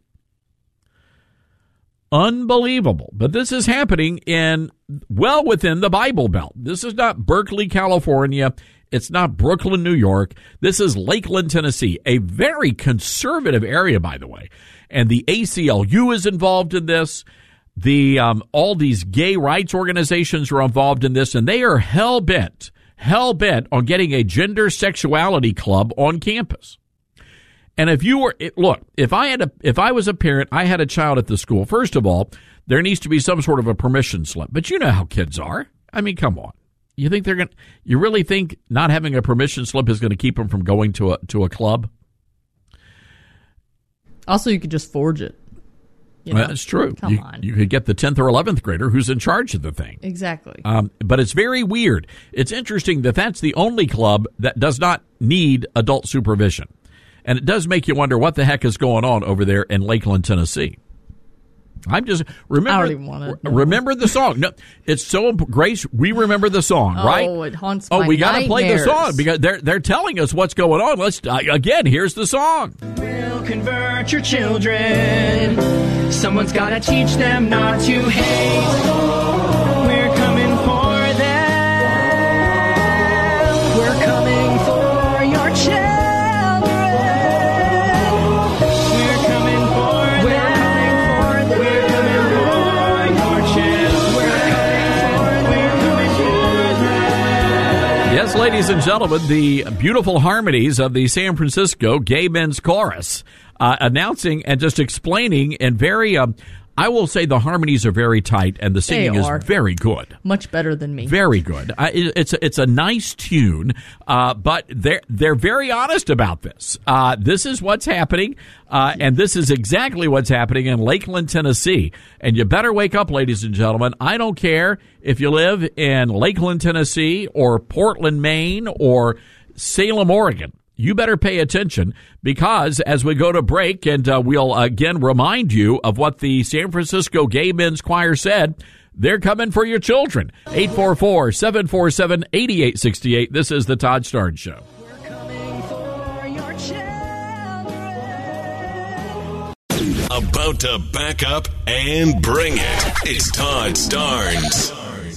Unbelievable. But this is happening well within the Bible Belt. This is not Berkeley, California. It's not Brooklyn, New York. This is Lakeland, Tennessee, a very conservative area, by the way. And the ACLU is involved in this. All these gay rights organizations are involved in this, and they are hell-bent on getting a gender sexuality club on campus. And if I was a parent, I had a child at the school, first of all, there needs to be some sort of a permission slip. But you know how kids are. I mean, come on. You really think not having a permission slip is going to keep them from going to a club? Also, you could just forge it. That's true. You could get the 10th or 11th grader who's in charge of the thing. Exactly. But it's very weird. It's interesting that that's the only club that does not need adult supervision. And it does make you wonder what the heck is going on over there in Lakeland, Tennessee. Remember the song. No, it's so, Grace, we remember the song, right? Oh, it haunts my we got to play the song nightmares. because they're telling us what's going on. Let's again, here's the song. We'll convert your children. Someone's gotta teach them not to hate. We're coming for them. We're coming for your children. We're coming for them. ladies and gentlemen, the beautiful harmonies of the San Francisco Gay Men's Chorus, announcing and just explaining in very, I will say the harmonies are very tight and the singing is very good. Much better than me. Very good. It's a nice tune, but they're very honest about this. This is what's happening, and this is exactly what's happening in Lakeland, Tennessee. And you better wake up, ladies and gentlemen. I don't care if you live in Lakeland, Tennessee, or Portland, Maine, or Salem, Oregon. You better pay attention because as we go to break, and we'll again remind you of what the San Francisco Gay Men's Choir said, they're coming for your children. 844-747-8868. This is the Todd Starnes Show. We're coming for your children. About to back up and bring it. It's Todd Starnes.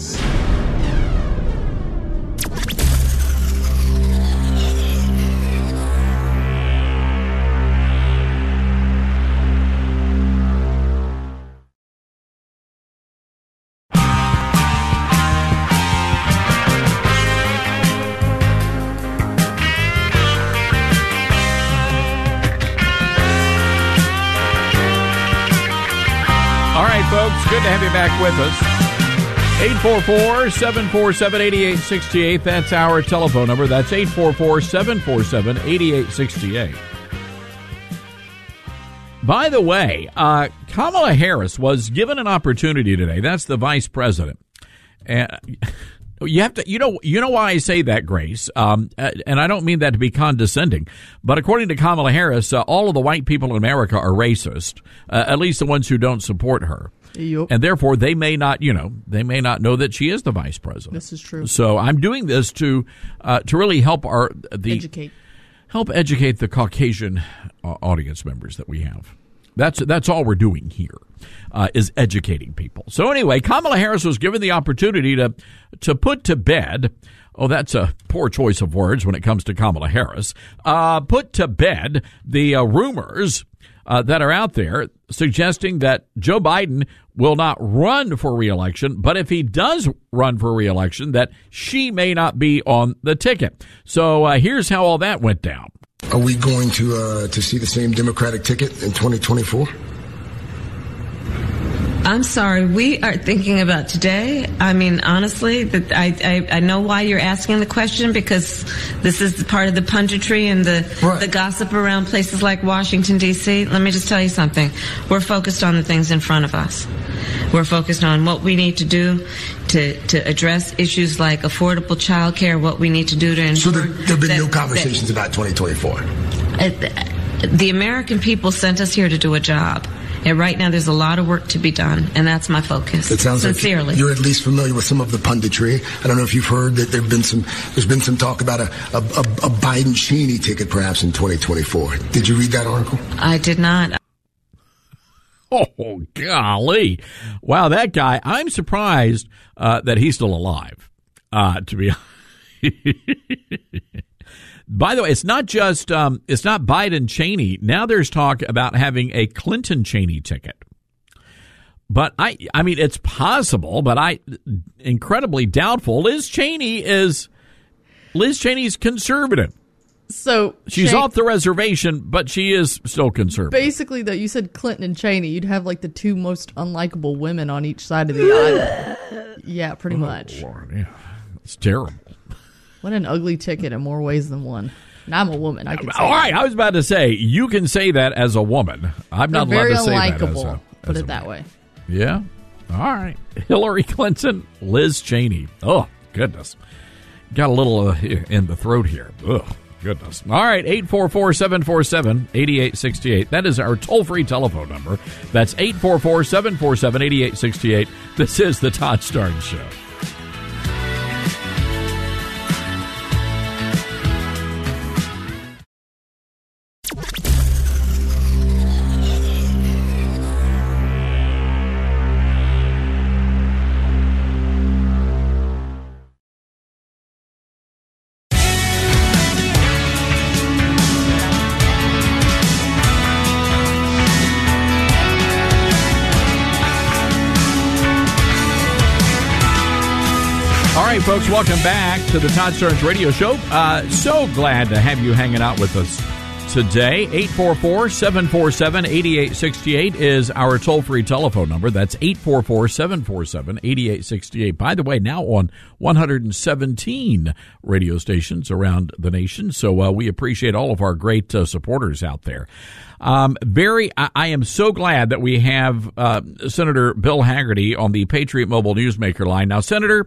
Folks, good to have you back with us. 844-747-8868. That's our telephone number. That's 844-747-8868. By the way, Kamala Harris was given an opportunity today. That's the vice president. And you have to, you know why I say that, Grace. And I don't mean that to be condescending, but according to Kamala Harris, all of the white people in America are racist, at least the ones who don't support her. Yep. And therefore, they may not know that she is the vice president. This is true. So I'm doing this to really help educate the Caucasian audience members that we have. That's all we're doing here, is educating people. So anyway, Kamala Harris was given the opportunity to put to bed. Oh, that's a poor choice of words when it comes to Kamala Harris. Put to bed the rumors that are out there suggesting that Joe Biden will not run for re-election, but if he does run for re-election, that she may not be on the ticket. So here's how all that went down. Are we going to see the same Democratic ticket in 2024? I'm sorry, we are thinking about today. I mean, honestly, that I know why you're asking the question, because this is part of the punditry and the gossip around places like Washington, D.C. Let me just tell you something. We're focused on the things in front of us. We're focused on what we need to do to address issues like affordable child care, what we need to do to ensure. So there have been no conversations about 2024? The American people sent us here to do a job. And right now, there's a lot of work to be done, and that's my focus. It sounds sincerely. Like you're at least familiar with some of the punditry. I don't know if you've heard that there's been some talk about a Biden-Cheney ticket perhaps in 2024. Did you read that article? I did not. Oh, golly. Wow, that guy, I'm surprised that he's still alive, to be honest. By the way, it's not just, it's not Biden-Cheney. Now there's talk about having a Clinton-Cheney ticket. But I mean, it's possible, but incredibly doubtful. Liz Cheney's conservative. So she's off the reservation, but she is still conservative. Basically, though, you said Clinton and Cheney. You'd have like the two most unlikable women on each side of the aisle. Yeah, pretty much. Lord, yeah. It's terrible. What an ugly ticket in more ways than one. And I'm a woman. I can say all right, I was about to say, you can say that as a woman. I'm not allowed to say that as a put it that way. Yeah? All right. Hillary Clinton, Liz Cheney. Oh, goodness. Got a little in the throat here. Oh, goodness. All right, 844-747-8868. That is our toll-free telephone number. That's 844-747-8868. This is the Todd Starnes Show. right, folks, welcome back to the Todd Starnes Radio Show. So glad to have you hanging out with us today. 844-747-8868 is our toll-free telephone number. That's 844-747-8868. By the way, now on 117 radio stations around the nation. So we appreciate all of our great supporters out there. I am so glad that we have Senator Bill Hagerty on the Patriot Mobile Newsmaker line. Now, Senator,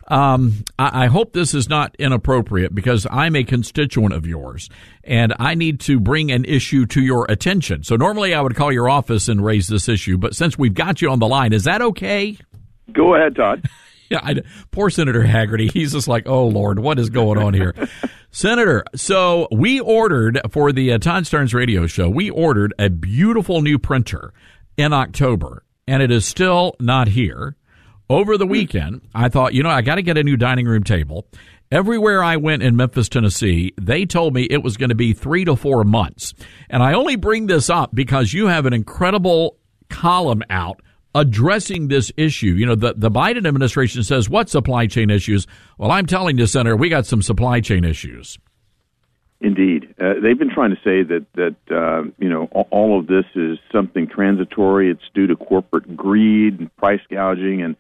I hope this is not inappropriate because I'm a constituent of yours and I need to bring an issue to your attention. So normally I would call your office and raise this issue, but since we've got you on the line, is that okay? Go ahead, Todd. Yeah, poor Senator Hagerty. He's just like, oh, Lord, what is going on here? Senator, so we ordered for the Todd Starnes Radio Show, we ordered a beautiful new printer in October, and it is still not here. Over the weekend, I thought, I got to get a new dining room table. Everywhere I went in Memphis, Tennessee, they told me it was going to be 3 to 4 months. And I only bring this up because you have an incredible column out addressing this issue. The Biden administration says, what supply chain issues? Well, I'm telling you, Senator, we got some supply chain issues. Indeed. They've been trying to say that all of this is something transitory. It's due to corporate greed and price gouging and,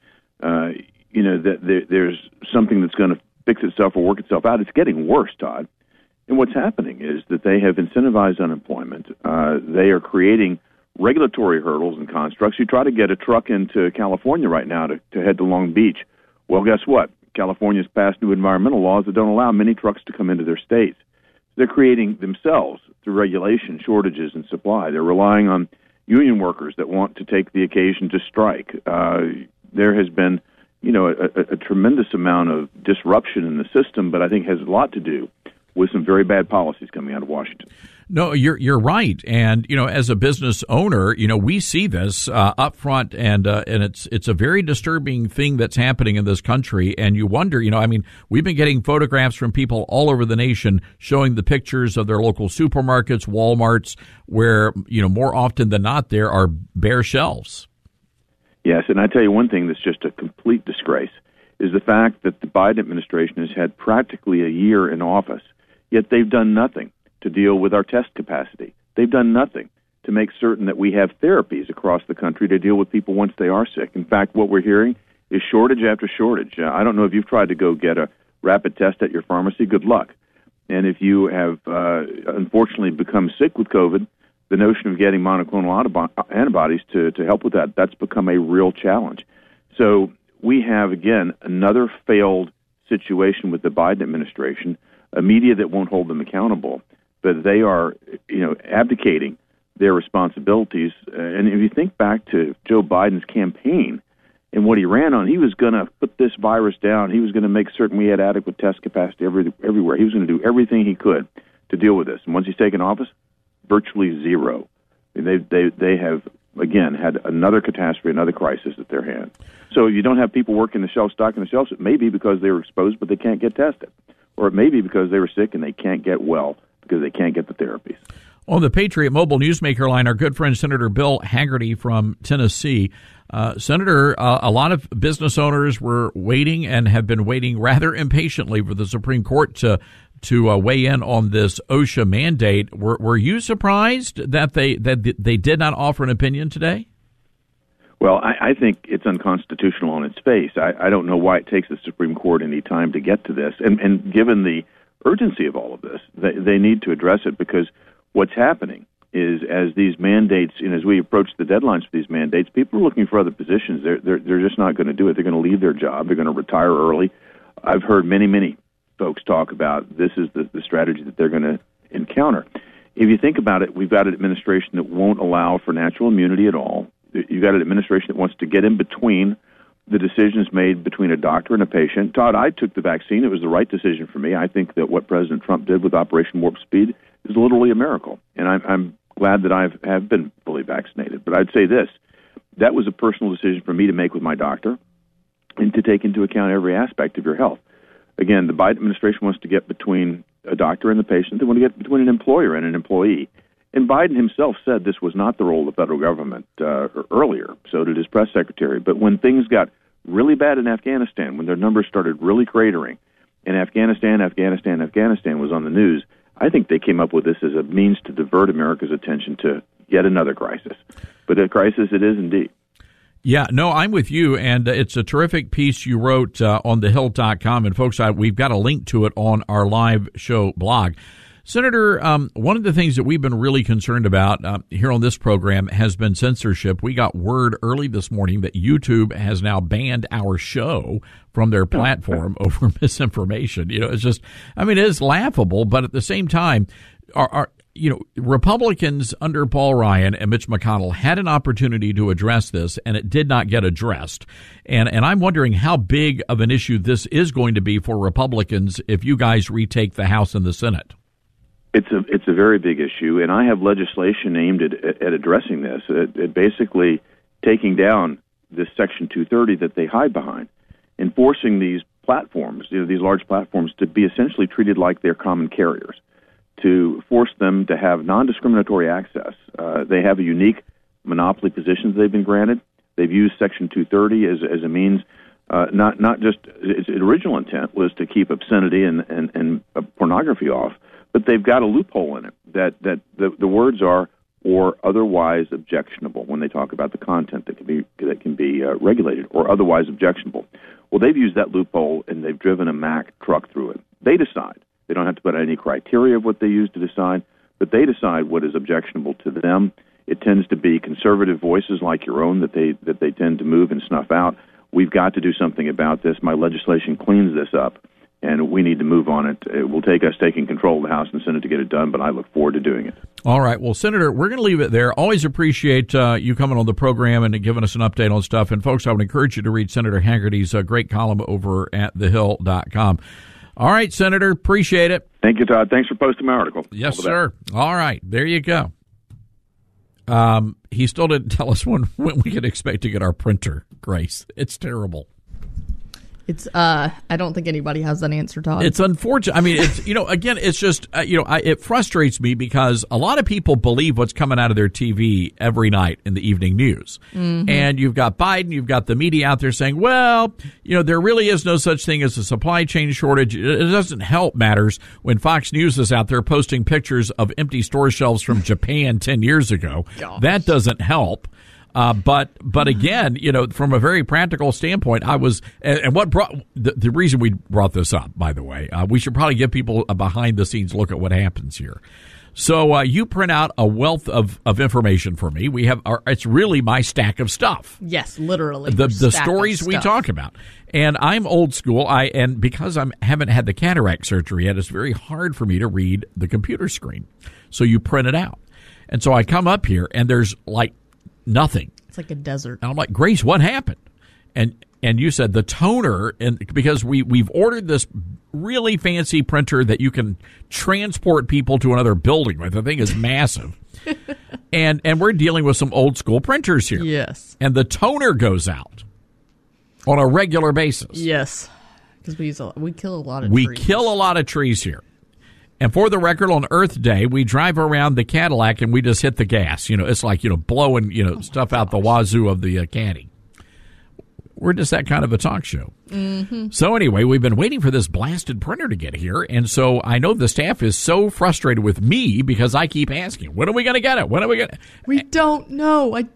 that there's something that's going to fix itself or work itself out. It's getting worse, Todd. And what's happening is that they have incentivized unemployment. They are creating regulatory hurdles and constructs. You try to get a truck into California right now to head to Long Beach. Well, guess what? California's passed new environmental laws that don't allow many trucks to come into their states. They're creating themselves through regulation shortages in supply. They're relying on union workers that want to take the occasion to strike. There has been, a tremendous amount of disruption in the system, but I think has a lot to do with some very bad policies coming out of Washington. No, you're right, and as a business owner, we see this up front, and it's a very disturbing thing that's happening in this country. And you wonder, we've been getting photographs from people all over the nation showing the pictures of their local supermarkets, Walmarts, where more often than not there are bare shelves. Yes, and I tell you one thing that's just a complete disgrace is the fact that the Biden administration has had practically a year in office, yet they've done nothing to deal with our test capacity. They've done nothing to make certain that we have therapies across the country to deal with people once they are sick. In fact, what we're hearing is shortage after shortage. I don't know if you've tried to go get a rapid test at your pharmacy. Good luck. And if you have unfortunately become sick with COVID, the notion of getting monoclonal antibodies to help with that's become a real challenge. So we have, again, another failed situation with the Biden administration, a media that won't hold them accountable, but they are, abdicating their responsibilities. And if you think back to Joe Biden's campaign and what he ran on, he was going to put this virus down. He was going to make certain we had adequate test capacity everywhere. He was going to do everything he could to deal with this. And once he's taken office, virtually zero. They have, again, had another catastrophe, another crisis at their hand. So you don't have people working the shelf, stocking the shelves. It may be because they were exposed, but they can't get tested. Or it may be because they were sick and they can't get well because they can't get the therapies. On the Patriot Mobile Newsmaker line, our good friend Senator Bill Hagerty from Tennessee. Senator, a lot of business owners were waiting and have been waiting rather impatiently for the Supreme Court to weigh in on this OSHA mandate. Were you surprised that they did not offer an opinion today? Well, I think it's unconstitutional on its face. I don't know why it takes the Supreme Court any time to get to this. And given the urgency of all of this, they need to address it, because what's happening is as these mandates, and as we approach the deadlines for these mandates, people are looking for other positions. They're just not going to do it. They're going to leave their job. They're going to retire early. I've heard many folks talk about this is the strategy that they're going to encounter. If you think about it, we've got an administration that won't allow for natural immunity at all. You've got an administration that wants to get in between the decisions made between a doctor and a patient. Todd, I took the vaccine. It was the right decision for me. I think that what President Trump did with Operation Warp Speed is literally a miracle, and I'm glad that I have been fully vaccinated. But I'd say this, that was a personal decision for me to make with my doctor and to take into account every aspect of your health. Again, the Biden administration wants to get between a doctor and the patient. They want to get between an employer and an employee. And Biden himself said this was not the role of the federal government earlier. So did his press secretary. But when things got really bad in Afghanistan when their numbers started really cratering, and Afghanistan was on the news. I think they came up with this as a means to divert America's attention to yet another crisis. But a crisis it is indeed. Yeah, no, I'm with you, and it's a terrific piece you wrote on thehill.com. And folks, we've got a link to it on our live show blog. Senator, one of the things that we've been really concerned about here on this program has been censorship. We got word early this morning that YouTube has now banned our show from their platform over misinformation. It's just, it is laughable, but at the same time, Republicans under Paul Ryan and Mitch McConnell had an opportunity to address this, and it did not get addressed. And I'm wondering how big of an issue this is going to be for Republicans if you guys retake the House and the Senate. It's a very big issue, and I have legislation aimed at addressing this, at basically taking down this Section 230 that they hide behind, and forcing these platforms, these large platforms, to be essentially treated like they're common carriers, to force them to have non-discriminatory access. They have a unique monopoly positions they've been granted. They've used Section 230 as a means, not just its original intent was to keep obscenity and pornography off, but they've got a loophole in it that the words are or otherwise objectionable when they talk about the content that can be regulated or otherwise objectionable. Well, they've used that loophole and they've driven a Mack truck through it. They decide. They don't have to put any criteria of what they use to decide, but they decide what is objectionable to them. It tends to be conservative voices like your own that they tend to move and snuff out. We've got to do something about this. My legislation cleans this up, and we need to move on it. It will take us taking control of the House and Senate to get it done, but I look forward to doing it. All right. Well, Senator, we're going to leave it there. Always appreciate you coming on the program and giving us an update on stuff. And, folks, I would encourage you to read Senator Hagerty's great column over at thehill.com. All right, Senator, appreciate it. Thank you, Todd. Thanks for posting my article. Yes, sir. All right, there you go. He still didn't tell us when we can expect to get our printer, Grace. It's terrible. It's I don't think anybody has that answer, Todd. It's unfortunate. It's again, it's just it frustrates me because a lot of people believe what's coming out of their TV every night in the evening news. Mm-hmm. And you've got Biden, you've got the media out there saying, well, there really is no such thing as a supply chain shortage. It doesn't help matters when Fox News is out there posting pictures of empty store shelves from Japan 10 years ago. Gosh. That doesn't help. But again, from a very practical standpoint, and what brought the reason we brought this up, by the way, we should probably give people a behind the scenes look at what happens here. So you print out a wealth of information for me. We have it's really my stack of stuff. Yes, literally. The stories we talk about. And I'm old school. And because I haven't had the cataract surgery yet, it's very hard for me to read the computer screen. So you print it out. And so I come up here and there's like nothing. It's like a desert. And I'm like, Grace, what happened? And you said the toner, and because we've ordered this really fancy printer that you can transport people to another building with. The thing is massive. and we're dealing with some old school printers here. Yes. And the toner goes out on a regular basis. Yes. Because we kill a lot of trees. We kill a lot of trees here. And for the record, on Earth Day, we drive around the Cadillac and we just hit the gas. It's like, blowing, stuff out the wazoo of the caddy. We're just that kind of a talk show. Mm-hmm. So anyway, we've been waiting for this blasted printer to get here. And so I know the staff is so frustrated with me because I keep asking, when are we going to get it? When are we going to? We don't know. I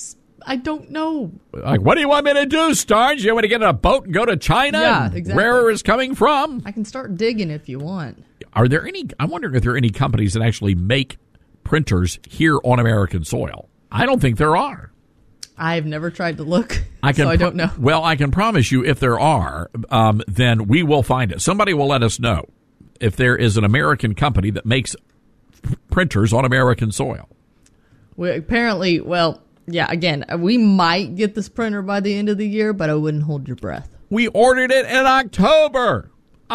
don't know. Like, what do you want me to do, Starnes? You want to get in a boat and go to China? Yeah, exactly. Where is coming from? I can start digging if you want. Are there any? I'm wondering if there are any companies that actually make printers here on American soil. I don't think there are. I've never tried to look, so I don't know. Well, I can promise you, if there are, then we will find it. Somebody will let us know if there is an American company that makes printers on American soil. Apparently, again, we might get this printer by the end of the year, but I wouldn't hold your breath. We ordered it in October.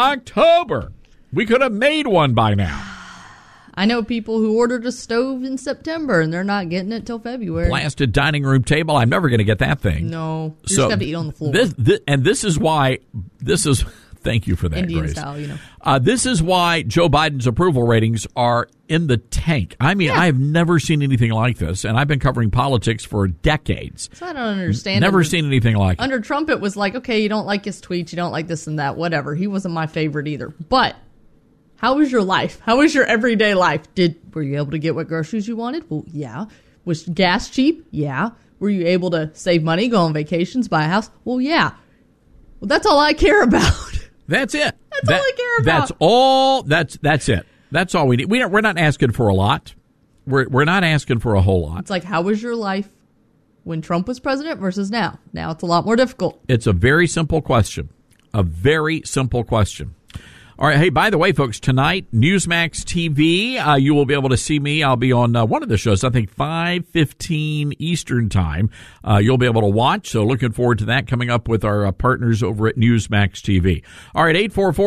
We could have made one by now. I know people who ordered a stove in September, and they're not getting it till February. Blasted dining room table. I'm never going to get that thing. No. You just have to eat on the floor. This is why this is Thank you for that, Indian Grace. style, you know. This is why Joe Biden's approval ratings are in the tank. I mean, I have never seen anything like this, and I've been covering politics for decades. So I don't understand. Never seen anything like it. Under Trump, it was like, okay, you don't like his tweets, you don't like this and that, whatever. He wasn't my favorite either. But how was your life? How was your everyday life? Were you able to get what groceries you wanted? Well, yeah. Was gas cheap? Yeah. Were you able to save money, go on vacations, buy a house? Well, yeah. Well, that's all I care about. That's it. That's all I care about. That's all. That's it. That's all we need. We're not asking for a lot. We're not asking for a whole lot. It's like, how was your life when Trump was president versus now? Now it's a lot more difficult. It's a very simple question. A very simple question. All right. Hey, by the way, folks, tonight, Newsmax TV, you will be able to see me. I'll be on one of the shows, I think 5:15 Eastern time. You'll be able to watch. So looking forward to that coming up with our partners over at Newsmax TV. All right.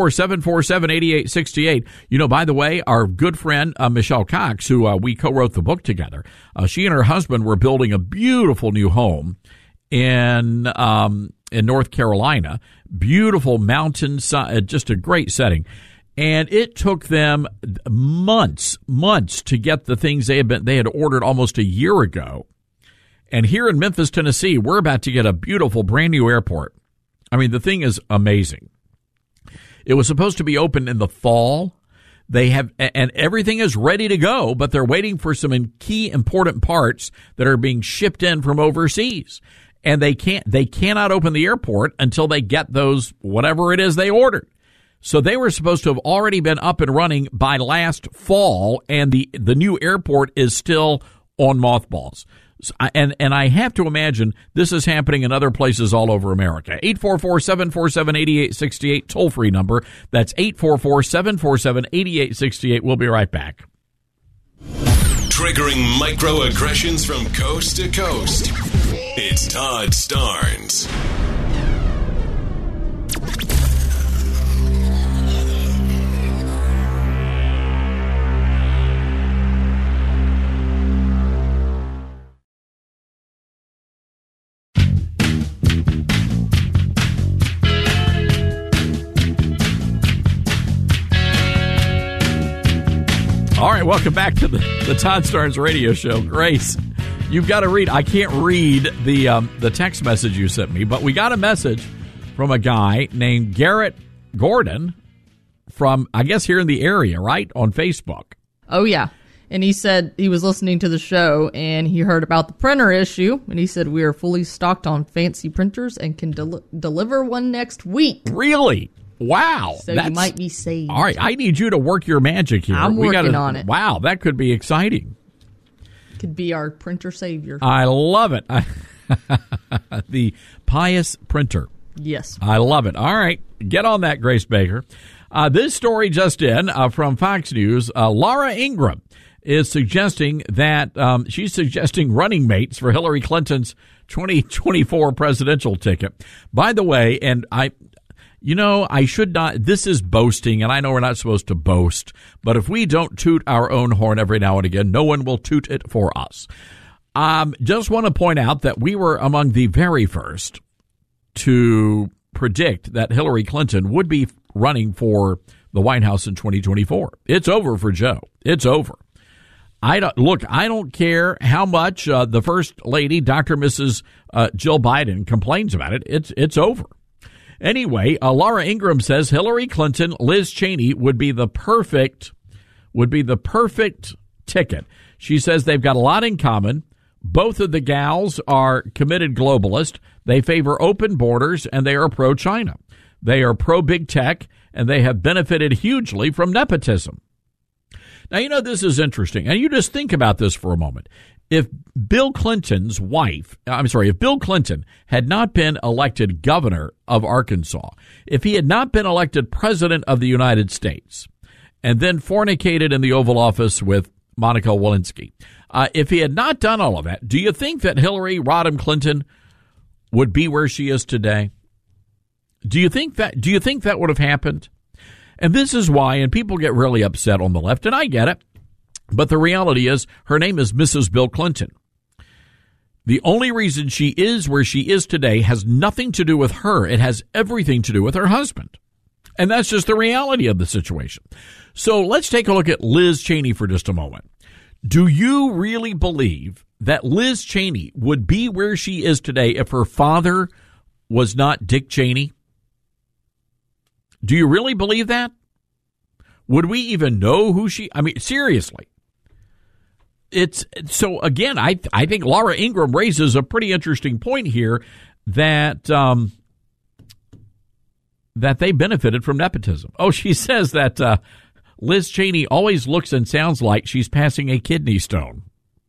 844-747-8868. You know, by the way, our good friend, Michelle Cox, who we co-wrote the book together, she and her husband were building a beautiful new home in North Carolina. Beautiful mountainside, just a great setting. And it took them months to get the things they had ordered almost a year ago. And here in Memphis, Tennessee, we're about to get a beautiful brand new airport. I mean, the thing is amazing. It was supposed to be open in the fall. They have, and everything is ready to go, but they're waiting for some key important parts that are being shipped in from overseas. And they cannot open the airport until they get those, whatever it is they ordered. So they were supposed to have already been up and running by last fall, and the new airport is still on mothballs. And I have to imagine this is happening in other places all over America. 844-747-8868, toll-free number. That's 844-747-8868. We'll be right back. Triggering microaggressions from coast to coast. It's Todd Starnes. All right, welcome back to the Todd Starnes radio show. Grace, you've got to read. I can't read the text message you sent me, but we got a message from a guy named Garrett Gordon from, I guess, here in the area, right, on Facebook. Oh, yeah. And he said he was listening to the show and he heard about the printer issue. And he said, we are fully stocked on fancy printers and can deliver one next week. Really? Wow. So you might be saved. All right. I need you to work your magic here. I'm working on it. Wow. That could be exciting. Could be our printer savior. I love it. The pious printer. Yes. I love it. All right. Get on that, Grace Baker. This story just in from Fox News. Laura Ingraham is suggesting that she's suggesting running mates for Hillary Clinton's 2024 presidential ticket. By the way, and I should not, this is boasting, and I know we're not supposed to boast, but if we don't toot our own horn every now and again, no one will toot it for us. Just want to point out that we were among the very first to predict that Hillary Clinton would be running for the White House in 2024. It's over for Joe. It's over. I don't care how much the First Lady, Dr. Mrs. Jill Biden, complains about it. It's over. Anyway, Laura Ingraham says Hillary Clinton, Liz Cheney would be the perfect ticket. She says they've got a lot in common. Both of the gals are committed globalists. They favor open borders, and they are pro-China. They are pro-big tech, and they have benefited hugely from nepotism. Now, this is interesting, and you just think about this for a moment. If Bill Clinton had not been elected governor of Arkansas, if he had not been elected president of the United States, and then fornicated in the Oval Office with Monica Lewinsky, if he had not done all of that, do you think that Hillary Rodham Clinton would be where she is today? Do you think that would have happened? And this is why, and people get really upset on the left, and I get it, but the reality is her name is Mrs. Bill Clinton. The only reason she is where she is today has nothing to do with her. It has everything to do with her husband. And that's just the reality of the situation. So let's take a look at Liz Cheney for just a moment. Do you really believe that Liz Cheney would be where she is today if her father was not Dick Cheney? Do you really believe that? Would we even know who I mean, seriously. It's so again, I think Laura Ingraham raises a pretty interesting point here that that they benefited from nepotism. Oh, she says that Liz Cheney always looks and sounds like she's passing a kidney stone.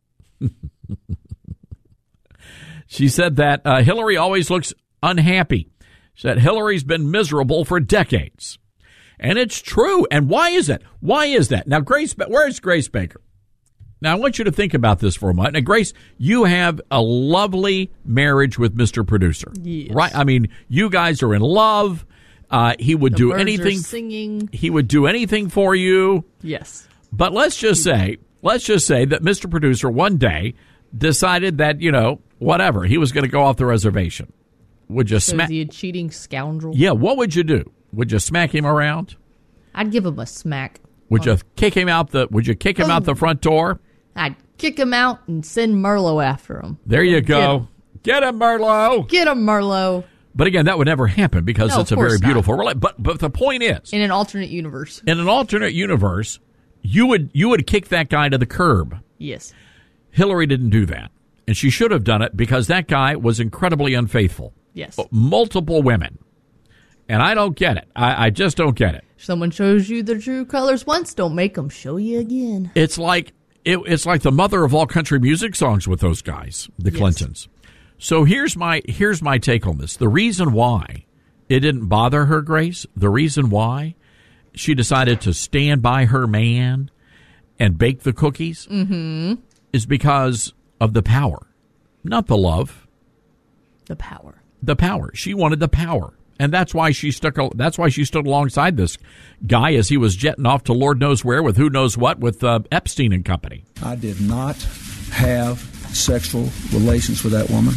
She said that Hillary always looks unhappy. She said Hillary's been miserable for decades. And it's true. And why is it? Why is that? Now, where's Grace Baker? Now, I want you to think about this for a moment. Now, Grace, you have a lovely marriage with Mr. Producer. Yes. Right? I mean, you guys are in love. He would do anything. Singing. He would do anything for you. Yes. But let's just say that Mr. Producer one day decided that, whatever, he was going to go off the reservation. Would you smack? Is he a cheating scoundrel? Yeah, what would you do? Would you smack him around? I'd give him a smack. Would you kick him out the front door? I'd kick him out and send Merlot after him. There you go. Get him, Merlot. Get him, Merlot. But again, that would never happen because it's a very beautiful relationship. But the point is, in an alternate universe, you would kick that guy to the curb. Yes. Hillary didn't do that, and she should have done it because that guy was incredibly unfaithful. Yes. Multiple women. And I don't get it. I just don't get it. Someone shows you the true colors once, don't make them show you again. It's like the mother of all country music songs with those guys, the Clintons. So here's my take on this. The reason why it didn't bother her, Grace, the reason why she decided to stand by her man and bake the cookies is because of the power, not the love. The power. The power. She wanted the power. And that's why she stood alongside this guy as he was jetting off to Lord knows where with who knows what with Epstein and company. I did not have sexual relations with that woman.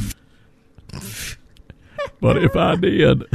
But if I did,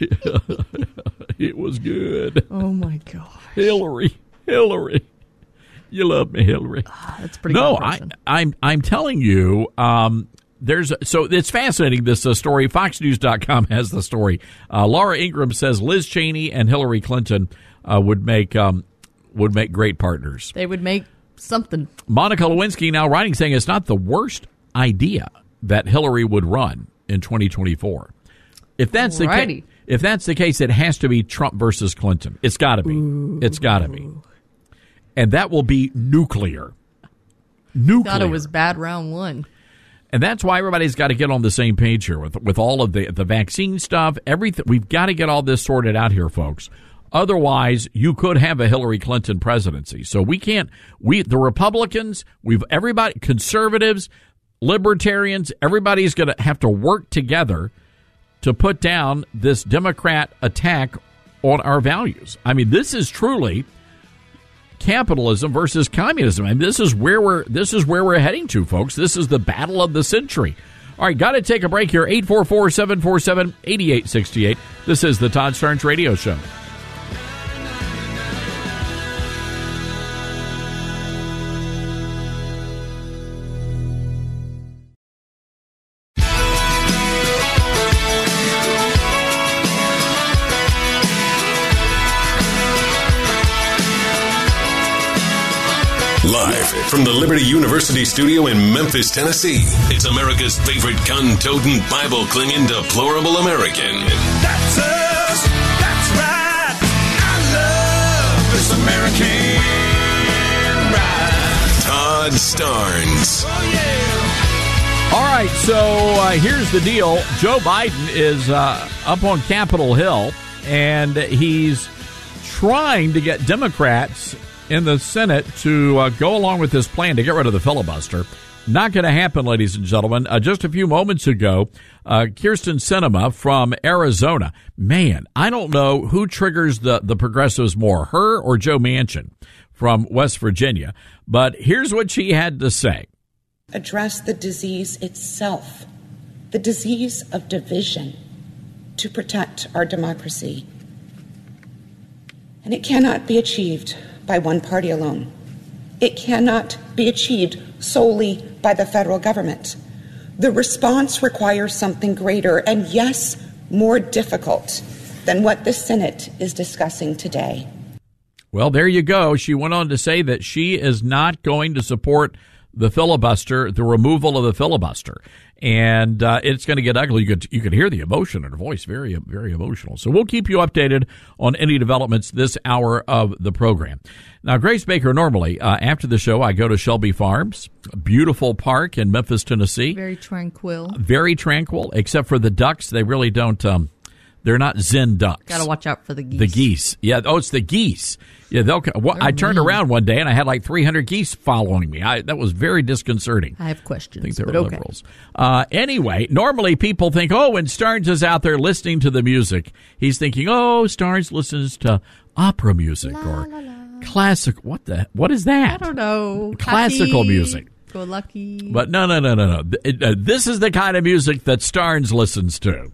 it was good. Oh my gosh. Hillary. You love me, Hillary. That's pretty No, good. I'm telling you, so it's fascinating, this story. FoxNews.com has the story. Laura Ingraham says Liz Cheney and Hillary Clinton would make great partners. They would make something. Monica Lewinsky now writing saying it's not the worst idea that Hillary would run in 2024. If that's the case, it has to be Trump versus Clinton. It's got to be. It's got to be. And that will be nuclear. Thought it was bad round one. And that's why everybody's got to get on the same page here with all of the vaccine stuff, everything. We've got to get all this sorted out here, folks. Otherwise, you could have a Hillary Clinton presidency. So the Republicans, everybody, conservatives, libertarians, everybody's going to have to work together to put down this Democrat attack on our values. I mean, this is truly capitalism versus communism. I mean, this is where we're heading to, folks. This is the battle of the century. All right, got to take a break here. 844-747-8868. This is the Todd Starnes Radio Show. Live from the Liberty University studio in Memphis, Tennessee, it's America's favorite gun-toting, Bible-clinging, deplorable American. That's us. That's right. I love this American ride. Todd Starnes. Oh, yeah. All right, so here's the deal. Joe Biden is up on Capitol Hill, and he's trying to get Democrats in the Senate to go along with this plan to get rid of the filibuster. Not going to happen, ladies and gentlemen. Just a few moments ago, Kyrsten Sinema from Arizona. Man, I don't know who triggers the progressives more, her or Joe Manchin from West Virginia. But here's what she had to say. Address the disease itself, the disease of division, to protect our democracy. And it cannot be achieved by one party alone. It cannot be achieved solely by the federal government. The response requires something greater and, yes, more difficult than what the Senate is discussing today. Well, there you go. She went on to say that she is not going to support the filibuster, the removal of the filibuster. And it's going to get ugly. You could hear the emotion in her voice, very, very emotional. So we'll keep you updated on any developments this hour of the program. Now, Grace Baker, normally after the show, I go to Shelby Farms, a beautiful park in Memphis, Tennessee. Very tranquil. Very tranquil, except for the ducks. They really don't. They're not Zen ducks. Got to watch out for the geese. The geese. Yeah. Oh, it's the geese. Yeah. I turned around one day and I had like 300 geese following me. That was very disconcerting. I have questions. I think they were liberals. Anyway, normally people think, oh, when Starnes is out there listening to the music, he's thinking, oh, Starnes listens to opera music or classic. What is that? I don't know. Classical music. Go lucky. But no. This is the kind of music that Starnes listens to.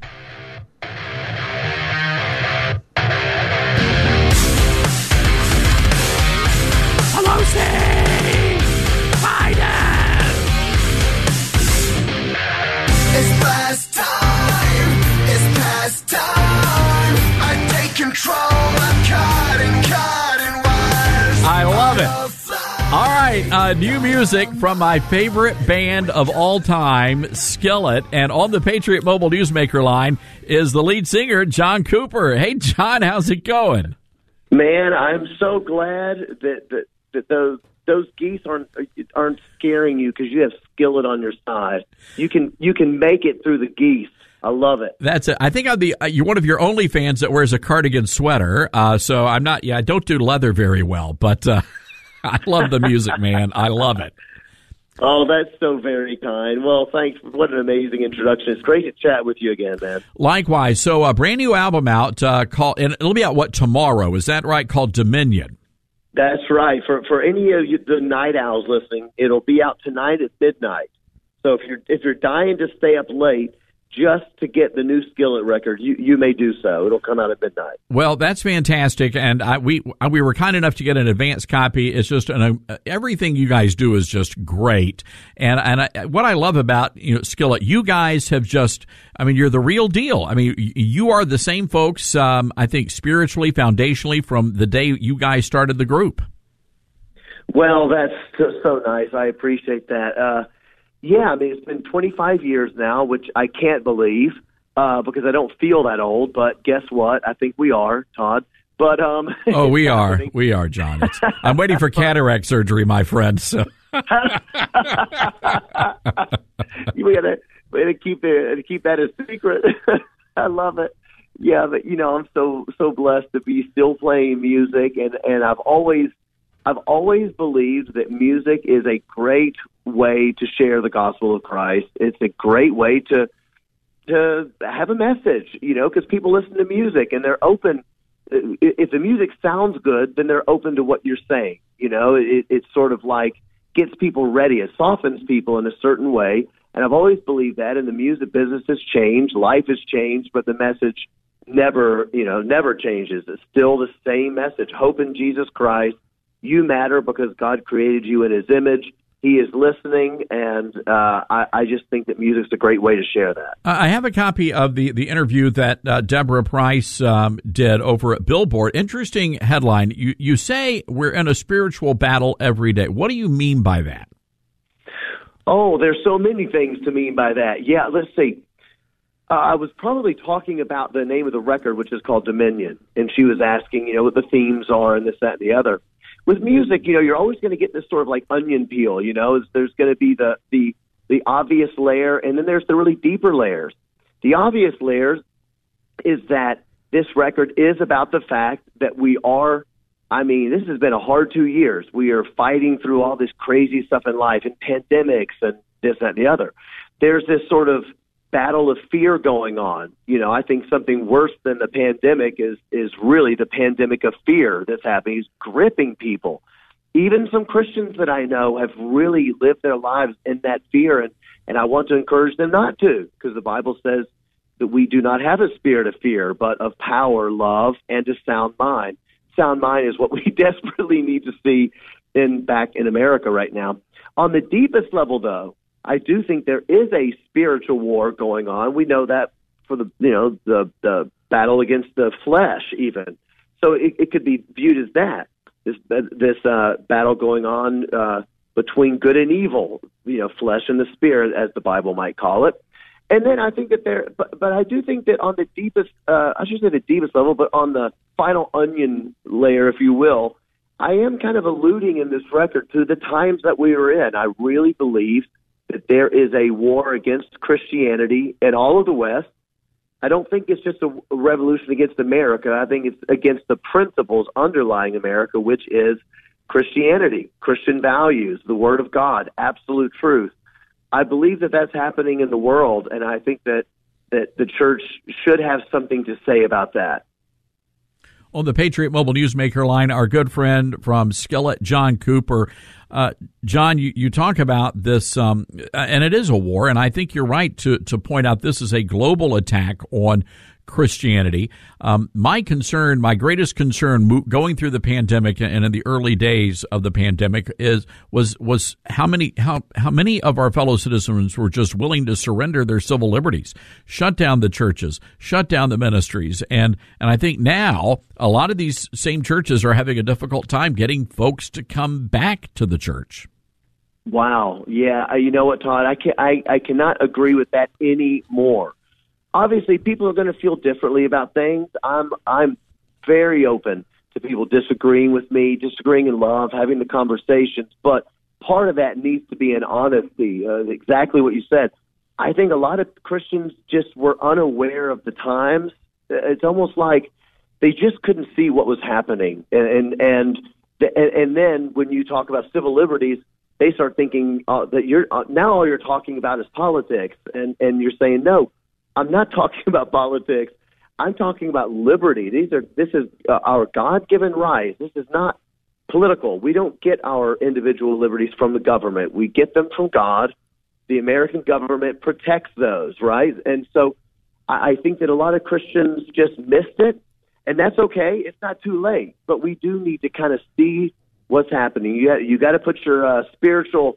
It's past time. I take control. I'm cutting wires. I love it. All right, new music from my favorite band of all time, Skillet. And on the Patriot Mobile Newsmaker line is the lead singer, John Cooper. Hey, John, how's it going? Man, I'm so glad that those geese aren't scaring you because you have Skillet on your side. You can make it through the geese. I love it. That's it. I think you're one of your only fans that wears a cardigan sweater. So I'm not. Yeah, I don't do leather very well, but I love the music, man. I love it. Oh, that's so very kind. Well, thanks. What an amazing introduction. It's great to chat with you again, man. Likewise. So a brand new album out called, and it'll be out tomorrow? Is that right? Called Dominion. That's right. For any of you, the night owls listening, it'll be out tonight at midnight. So if you're dying to stay up late just to get the new Skillet record, you may do so. It'll come out at midnight. Well, that's fantastic, and we were kind enough to get an advance copy. It's just everything you guys do is just great, and what I love about Skillet, you guys have just, you're the real deal. You are the same folks. I think spiritually, foundationally, from the day you guys started the group. Well, that's so nice. I appreciate that. Yeah, it's been 25 years now, which I can't believe because I don't feel that old. But guess what? I think we are, Todd. But oh, we are, John. I'm waiting for cataract surgery, my friend. So we gotta keep that a secret. I love it. Yeah, but I'm so blessed to be still playing music, and I've always believed that music is a great way to share the gospel of Christ. It's a great way to have a message, because people listen to music and they're open. If the music sounds good, then they're open to what you're saying. It's sort of like gets people ready. It softens people in a certain way. And I've always believed that. And the music business has changed. Life has changed, but the message never changes. It's still the same message. Hope in Jesus Christ. You matter because God created you in His image. He is listening, and I just think that music's a great way to share that. I have a copy of the interview that Deborah Price did over at Billboard. Interesting headline. You say we're in a spiritual battle every day. What do you mean by that? Oh, there's so many things to mean by that. Yeah, let's see. I was probably talking about the name of the record, which is called Dominion, and she was asking, what the themes are and this, that, and the other. With music, you're always going to get this sort of like onion peel, there's going to be the obvious layer, and then there's the really deeper layers. The obvious layers is that this record is about the fact that we are, this has been a hard 2 years. We are fighting through all this crazy stuff in life and pandemics and this, that, and the other. There's this sort of battle of fear going on. I think something worse than the pandemic is really the pandemic of fear that's happening. It's gripping people. Even some Christians that I know have really lived their lives in that fear, and I want to encourage them not to, because the Bible says that we do not have a spirit of fear, but of power, love, and a sound mind. sound mind is what we desperately need to see back in America right now. On the deepest level, though, I do think there is a spiritual war going on. We know that for the battle against the flesh, even. So it could be viewed as that. This battle going on between good and evil, flesh and the spirit, as the Bible might call it. And then I think that but I do think that on the deepest, I should say the deepest level, but on the final onion layer, if you will, I am kind of alluding in this record to the times that we are in. I really believe that there is a war against Christianity in all of the West. I don't think it's just a revolution against America. I think it's against the principles underlying America, which is Christianity, Christian values, the Word of God, absolute truth. I believe that that's happening in the world, and I think that the church should have something to say about that. On the Patriot Mobile Newsmaker line, our good friend from Skillet, John Cooper. John, you talk about this, and it is a war, and I think you're right to point out this is a global attack on Christianity. My greatest concern going through the pandemic and in the early days of the pandemic was how many of our fellow citizens were just willing to surrender their civil liberties, shut down the churches, shut down the ministries, and I think now a lot of these same churches are having a difficult time getting folks to come back to the church. Wow, yeah, you know what, Todd? I cannot agree with that anymore. Obviously, people are going to feel differently about things. I'm very open to people disagreeing with me, disagreeing in love, having the conversations. But part of that needs to be an honesty, exactly what you said. I think a lot of Christians just were unaware of the times. It's almost like they just couldn't see what was happening. And then when you talk about civil liberties, they start thinking that now all you're talking about is politics. And you're saying, no, I'm not talking about politics. I'm talking about liberty. This is our God-given rights. This is not political. We don't get our individual liberties from the government. We get them from God. The American government protects those, right? And so I think that a lot of Christians just missed it, and that's okay. It's not too late, but we do need to kind of see what's happening. You got to put your spiritual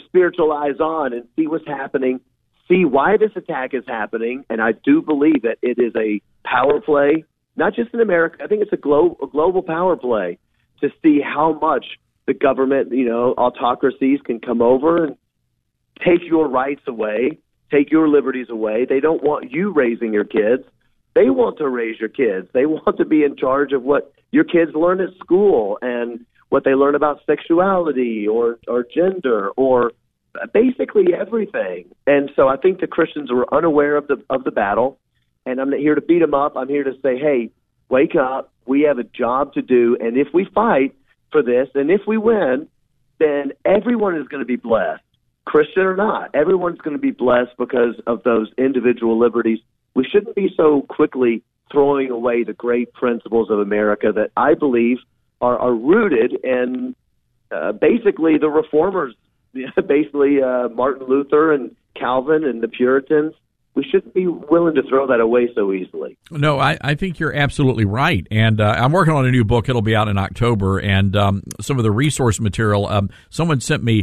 eyes on and see what's happening. See why this attack is happening, and I do believe that it is a power play, not just in America. I think it's a global power play to see how much the government, autocracies can come over and take your rights away, take your liberties away. They don't want you raising your kids. They want to raise your kids. They want to be in charge of what your kids learn at school and what they learn about sexuality or gender or basically everything. And so I think the Christians were unaware of the battle, and I'm not here to beat them up. I'm here to say, hey, wake up. We have a job to do, and if we fight for this, and if we win, then everyone is going to be blessed, Christian or not. Everyone's going to be blessed because of those individual liberties. We shouldn't be so quickly throwing away the great principles of America that I believe are rooted in basically the reformers, basically Martin Luther and Calvin and the Puritans. We shouldn't be willing to throw that away so easily. No, I think you're absolutely right. And I'm working on a new book. It'll be out in October. And some of the resource material, someone sent me,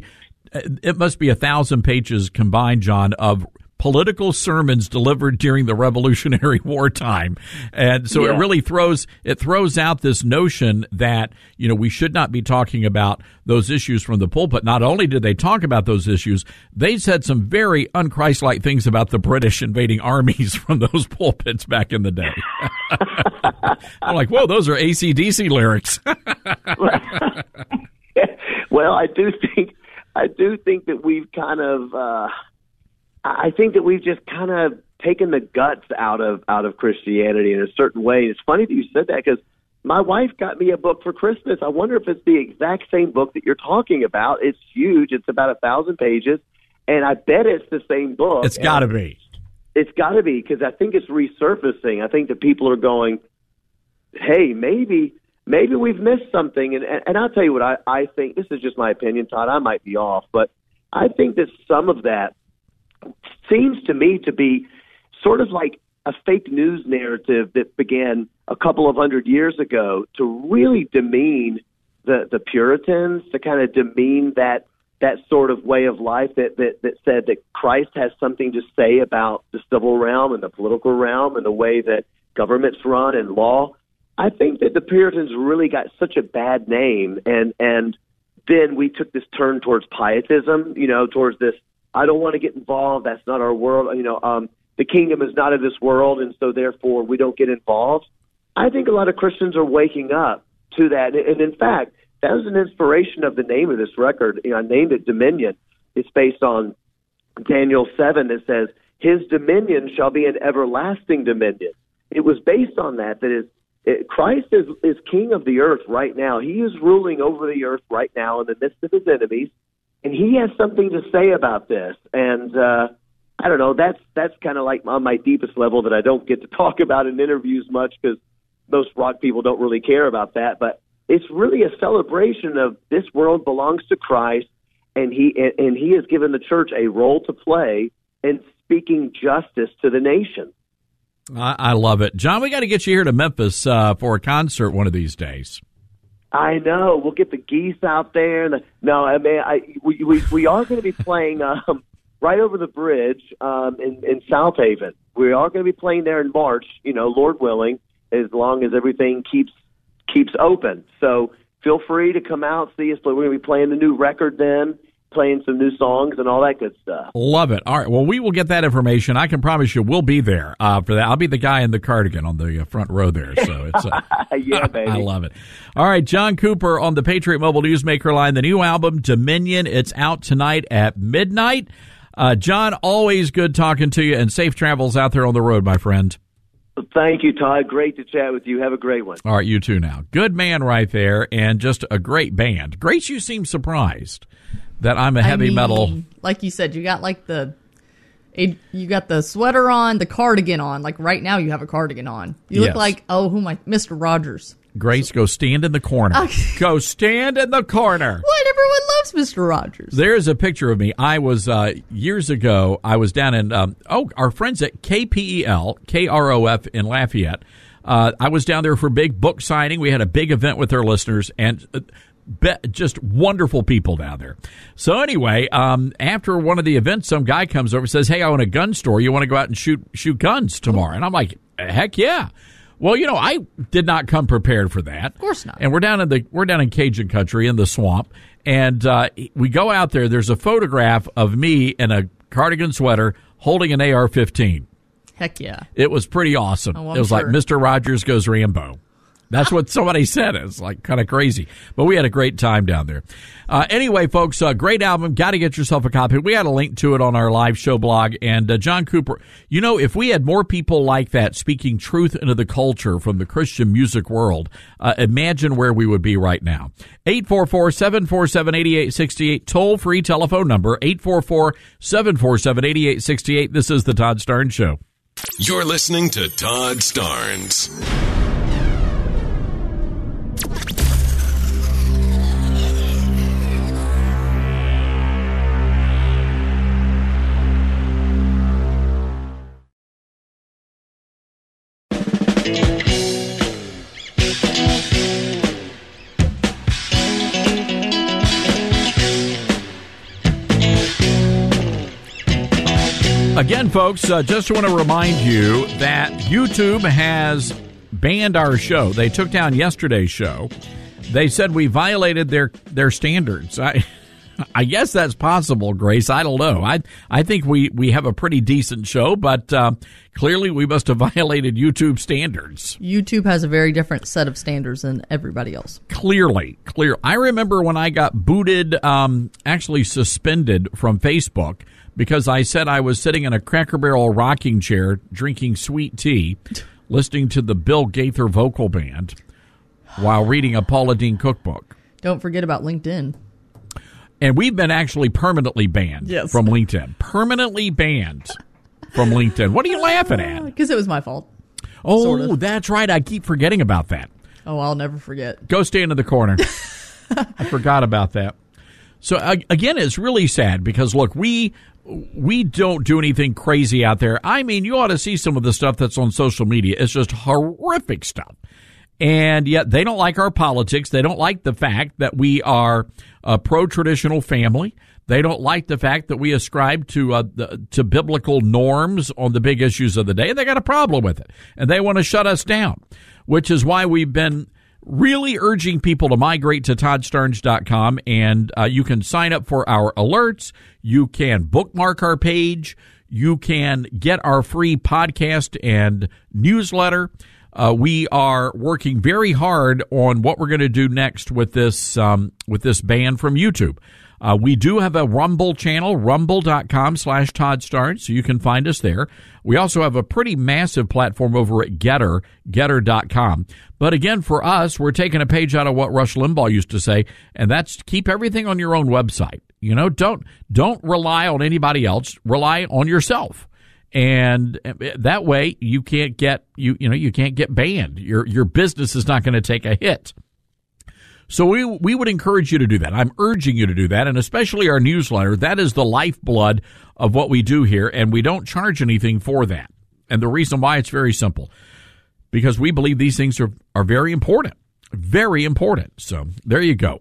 it must be 1,000 pages combined, John, of political sermons delivered during the Revolutionary War time. And so it really throws out this notion that, we should not be talking about those issues from the pulpit. Not only did they talk about those issues, they said some very unchristlike things about the British invading armies from those pulpits back in the day. I'm like, whoa, those are AC/DC lyrics. Well, I do think that we've kind of, I think that we've just kind of taken the guts out of Christianity in a certain way. It's funny that you said that because my wife got me a book for Christmas. I wonder if it's the exact same book that you're talking about. It's huge. It's about 1,000 pages, and I bet it's the same book. It's got to be. It's got to be because I think it's resurfacing. I think that people are going, hey, maybe we've missed something. And I'll tell you what I think. This is just my opinion, Todd. I might be off, but I think that some of that seems to me to be sort of like a fake news narrative that began a couple of hundred years ago to really demean the Puritans, to kind of demean that sort of way of life that said that Christ has something to say about the civil realm and the political realm and the way that governments run and law. I think that the Puritans really got such a bad name, and then we took this turn towards pietism, towards this, I don't want to get involved, that's not our world, the kingdom is not of this world, and so therefore we don't get involved. I think a lot of Christians are waking up to that, and in fact, that was an inspiration of the name of this record. I named it Dominion. It's based on Daniel 7 that says, his dominion shall be an everlasting dominion. It was based on that Christ is king of the earth right now. He is ruling over the earth right now in the midst of his enemies, and he has something to say about this. And I don't know, that's kind of like on my deepest level that I don't get to talk about in interviews much because most rock people don't really care about that. But it's really a celebration of this world belongs to Christ, and he has given the church a role to play in speaking justice to the nation. I love it. John, we got to get you here to Memphis for a concert one of these days. I know. We'll get the geese out there. We are going to be playing right over the bridge in South Haven. We are going to be playing there in March, Lord willing, as long as everything keeps open. So feel free to come out, see us. We're going to be playing the new record then, playing some new songs and all that good stuff. Love it. All right. Well, we will get that information. I can promise you we'll be there for that. I'll be the guy in the cardigan on the front row there. So it's yeah, baby. I love it. All right. John Cooper on the Patriot Mobile Newsmaker line. The new album, Dominion. It's out tonight at midnight. John, always good talking to you, and safe travels out there on the road, my friend. Thank you, Todd. Great to chat with you. Have a great one. All right. You too now. Good man right there, and just a great band. Grace, you seem surprised that I'm a heavy metal. Like you said, you got you got the sweater on, the cardigan on. Like right now, you have a cardigan on. You look like Mr. Rogers. Grace, go stand in the corner. Go stand in the corner. What? Everyone loves Mr. Rogers. There's a picture of me. I was years ago. I was down in our friends at KPEL, KROF in Lafayette. I was down there for a big book signing. We had a big event with our listeners and. Just wonderful people down there. So anyway, after one of the events, some guy comes over and says, "Hey, I own a gun store. You want to go out and shoot guns tomorrow?" And I'm like, "Heck yeah!" Well, I did not come prepared for that. Of course not. And we're down in Cajun country in the swamp, and we go out there. There's a photograph of me in a cardigan sweater holding an AR-15. Heck yeah! It was pretty awesome. It was like Mr. Rogers goes Rambo. That's what somebody said. It's like kind of crazy. But we had a great time down there. Anyway, folks, great album. Got to get yourself a copy. We had a link to it on our live show blog. And John Cooper, if we had more people like that speaking truth into the culture from the Christian music world, imagine where we would be right now. 844-747-8868, toll-free telephone number, 844-747-8868. This is the Todd Starnes Show. You're listening to Todd Starnes. Again, folks, just want to remind you that YouTube has banned our show. They took down yesterday's show. They said we violated their standards. I guess that's possible, Grace. I don't know. I think we have a pretty decent show, but clearly we must have violated YouTube standards. YouTube has a very different set of standards than everybody else. Clearly. I remember when I got booted, actually suspended from Facebook, because I said I was sitting in a Cracker Barrel rocking chair drinking sweet tea, listening to the Bill Gaither vocal band while reading a Paula Deen cookbook. Don't forget about LinkedIn. And we've been actually permanently banned from LinkedIn. Permanently banned from LinkedIn. What are you laughing at? Because it was my fault. Oh, sort of. That's right. I keep forgetting about that. Oh, I'll never forget. Go stand in the corner. I forgot about that. So again, it's really sad because look, we don't do anything crazy out there. I mean, you ought to see some of the stuff that's on social media. It's just horrific stuff. And yet they don't like our politics. They don't like the fact that we are a pro-traditional family. They don't like the fact that we ascribe to biblical norms on the big issues of the day. They got a problem with it, and they want to shut us down, which is why we've been really urging people to migrate to ToddStarnes.com, and you can sign up for our alerts. You can bookmark our page. You can get our free podcast and newsletter. We are working very hard on what we're going to do next with this ban from YouTube. We do have a Rumble channel, rumble.com/Todd Starnes, so you can find us there. We also have a pretty massive platform over at Getter, getter.com. But again, for us, we're taking a page out of what Rush Limbaugh used to say, and that's keep everything on your own website. You know, don't rely on anybody else. Rely on yourself. And that way you can't get you can't get banned. Your business is not going to take a hit. So we would encourage you to do that. I'm urging you to do that, and especially our newsletter. That is the lifeblood of what we do here, and we don't charge anything for that. And the reason why, it's very simple. Because we believe these things are very important. Very important. So there you go.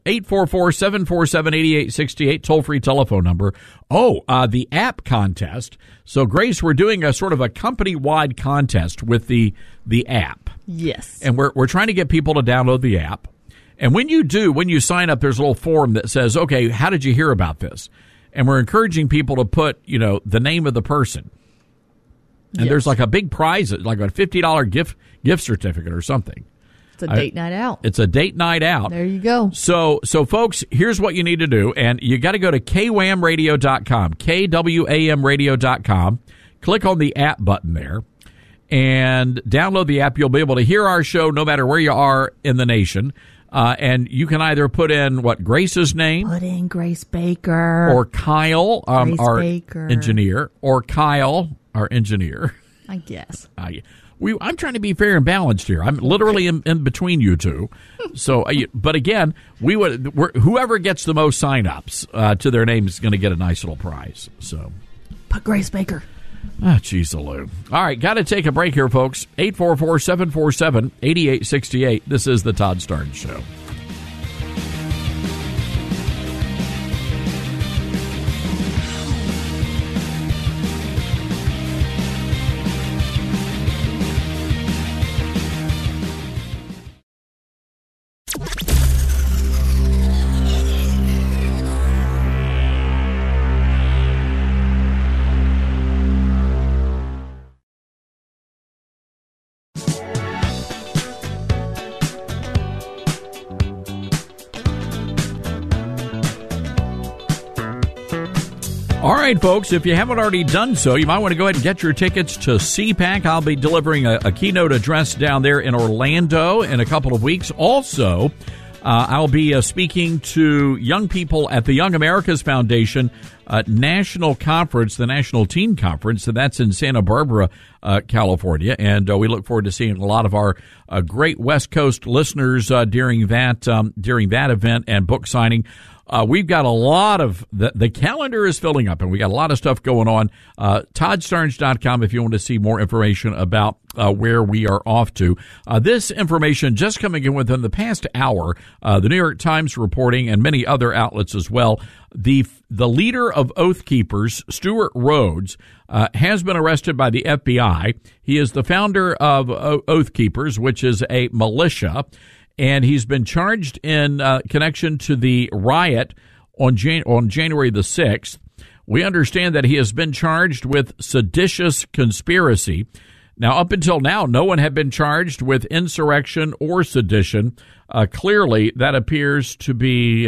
844-747-8868, toll-free telephone number. The app contest. So, Grace, we're doing a sort of a company-wide contest with the app. Yes. And we're trying to get people to download the app. And when you sign up, there's a little form that says, okay, how did you hear about this? And we're encouraging people to put, the name of the person. And there's like a big prize, like a $50 gift certificate or something. It's a date night out. It's a date night out. There you go. So folks, here's what you need to do. And you got to go to kwamradio.com, kwamradio.com. Click on the app button there and download the app. You'll be able to hear our show no matter where you are in the nation. And you can either put in Grace's name. Put in Grace Baker. Or Kyle, our Baker. engineer. Or Kyle, our engineer. I guess. I'm trying to be fair and balanced here. I'm literally in between you two. So, but again, whoever gets the most sign-ups to their name is going to get a nice little prize. So, put Grace Baker. Geez, Lou. All right, got to take a break here, folks. 844-747-8868. This is the Todd Starnes Show. All right, folks, if you haven't already done so, you might want to go ahead and get your tickets to CPAC. I'll be delivering a keynote address down there in Orlando in a couple of weeks. Also, I'll be speaking to young people at the Young Americas Foundation National Conference, the National Teen Conference, and that's in Santa Barbara, California. And we look forward to seeing a lot of our great West Coast listeners during that event and book signing. We've got a lot of the calendar is filling up, and we got a lot of stuff going on. ToddStarnes.com if you want to see more information about where we are off to. This information just coming in within the past hour. The New York Times reporting and many other outlets as well. The leader of Oath Keepers, Stuart Rhodes, has been arrested by the FBI. He is the founder of Oath Keepers, which is a militia. And he's been charged in connection to the riot on January the 6th. We understand that he has been charged with seditious conspiracy. Now, up until now, no one had been charged with insurrection or sedition. Clearly, that appears to be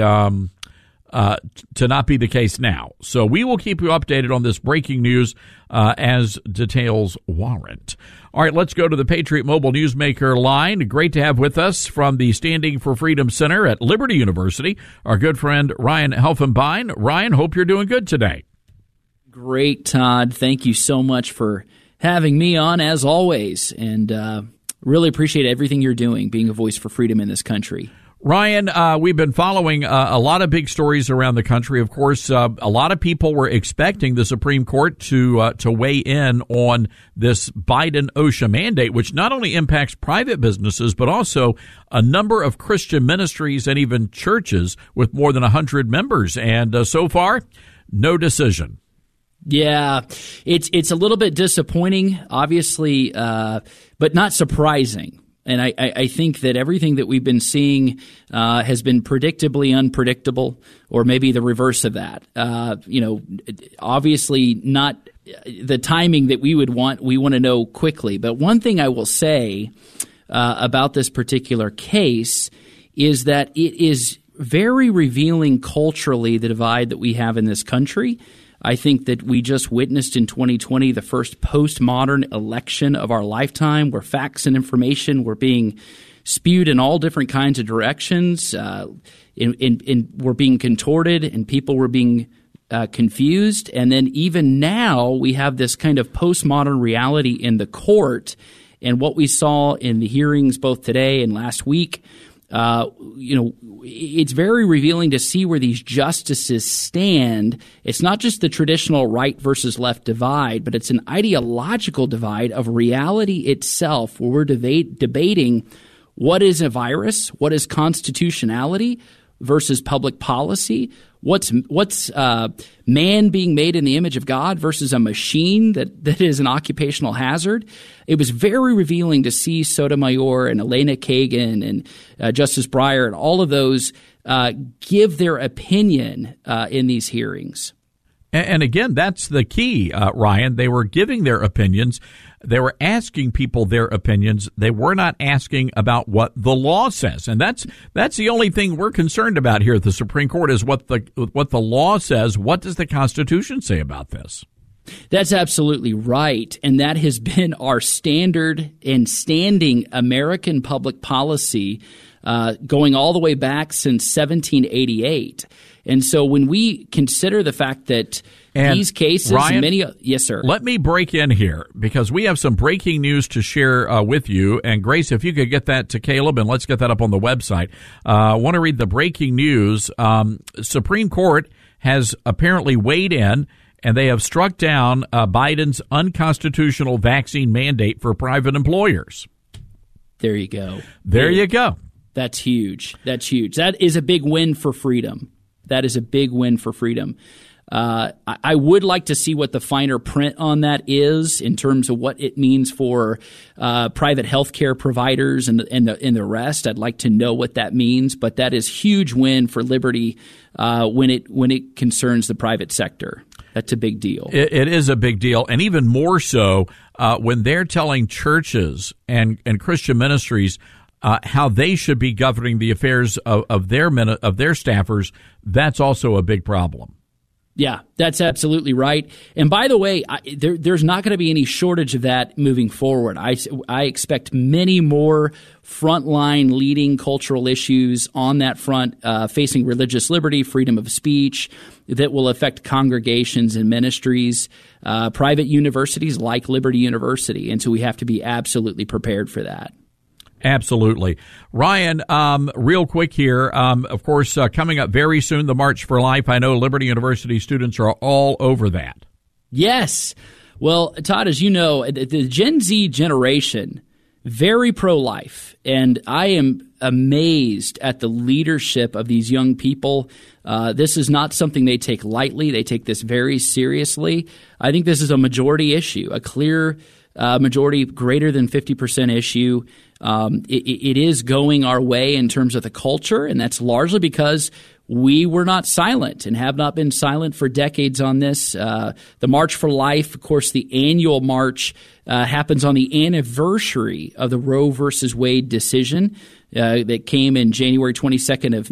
to not be the case now. So we will keep you updated on this breaking news as details warrant. All right, let's go to the Patriot Mobile Newsmaker line. Great to have with us from the Standing for Freedom Center at Liberty University, our good friend Ryan Helfenbein. Ryan, hope you're doing good today. Great, Todd. Thank you so much for having me on, as always, and really appreciate everything you're doing, being a voice for freedom in this country. Ryan, we've been following a lot of big stories around the country. Of course, a lot of people were expecting the Supreme Court to weigh in on this Biden OSHA mandate, which not only impacts private businesses, but also a number of Christian ministries and even churches with more than 100 members. And so far, no decision. Yeah, it's a little bit disappointing, obviously, but not surprising. And I think that everything that we've been seeing has been predictably unpredictable, or maybe the reverse of that. Obviously not the timing that we would want. We want to know quickly. But one thing I will say about this particular case is that it is very revealing culturally, the divide that we have in this country. I think that we just witnessed in 2020 the first postmodern election of our lifetime, where facts and information were being spewed in all different kinds of directions, were being contorted, and people were being confused. And then even now we have this kind of postmodern reality in the court. And what we saw in the hearings both today and last week, it's very revealing to see where these justices stand. It's not just the traditional right versus left divide, but it's an ideological divide of reality itself, where we're debating what is a virus, what is constitutionality versus public policy, what's man being made in the image of God versus a machine that is an occupational hazard. It was very revealing to see Sotomayor and Elena Kagan and Justice Breyer and all of those give their opinion in these hearings. And again, that's the key, Ryan. They were giving their opinions. They were asking people their opinions. They were not asking about what the law says. And that's the only thing we're concerned about here at the Supreme Court is what the law says. What does the Constitution say about this? That's absolutely right. And that has been our standard and standing American public policy going all the way back since 1788. And so when we consider the fact that these cases, Ryan, yes, sir. Let me break in here because we have some breaking news to share with you. And Grace, if you could get that to Caleb, and let's get that up on the website. I want to read the breaking news. Supreme Court has apparently weighed in, and they have struck down Biden's unconstitutional vaccine mandate for private employers. There you go. There you go. That's huge. That's huge. That is a big win for freedom. That is a big win for freedom. I would like to see what the finer print on that is in terms of what it means for private healthcare providers and the rest. I'd like to know what that means, but that is huge win for liberty when it concerns the private sector. That's a big deal. It is a big deal, and even more so when they're telling churches and Christian ministries how they should be governing the affairs of their staffers. That's also a big problem. Yeah, that's absolutely right. And by the way, there's not going to be any shortage of that moving forward. I expect many more frontline leading cultural issues on that front facing religious liberty, freedom of speech, that will affect congregations and ministries, private universities like Liberty University. And so we have to be absolutely prepared for that. Absolutely. Ryan, real quick here, of course, coming up very soon, the March for Life. I know Liberty University students are all over that. Yes. Well, Todd, as you know, the Gen Z generation, very pro-life, and I am amazed at the leadership of these young people. This is not something they take lightly. They take this very seriously. I think this is a majority issue, a clear majority, greater than 50% issue. It is going our way in terms of the culture, and that's largely because we were not silent and have not been silent for decades on this. The March for Life, of course, the annual march happens on the anniversary of the Roe versus Wade decision that came in January 22nd of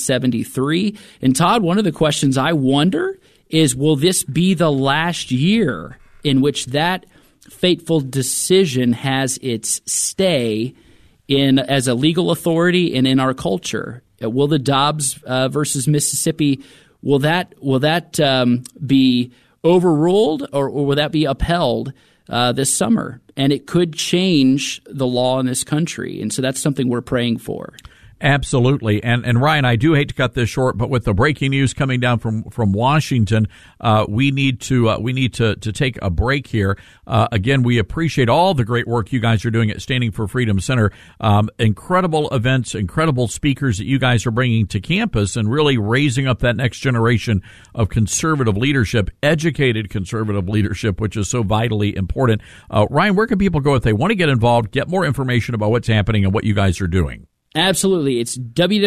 1973. And Todd, one of the questions I wonder is, will this be the last year in which that fateful decision has its stay in as a legal authority and in our culture? Will the Dobbs versus Mississippi, will that be overruled or will that be upheld this summer? And it could change the law in this country. And so that's something we're praying for. Absolutely. And Ryan, I do hate to cut this short, but with the breaking news coming down from Washington, we need to take a break here. Again, we appreciate all the great work you guys are doing at Standing for Freedom Center. Incredible events, incredible speakers that you guys are bringing to campus and really raising up that next generation of conservative leadership, educated conservative leadership, which is so vitally important. Ryan, where can people go if they want to get involved, get more information about what's happening and what you guys are doing? Absolutely. It's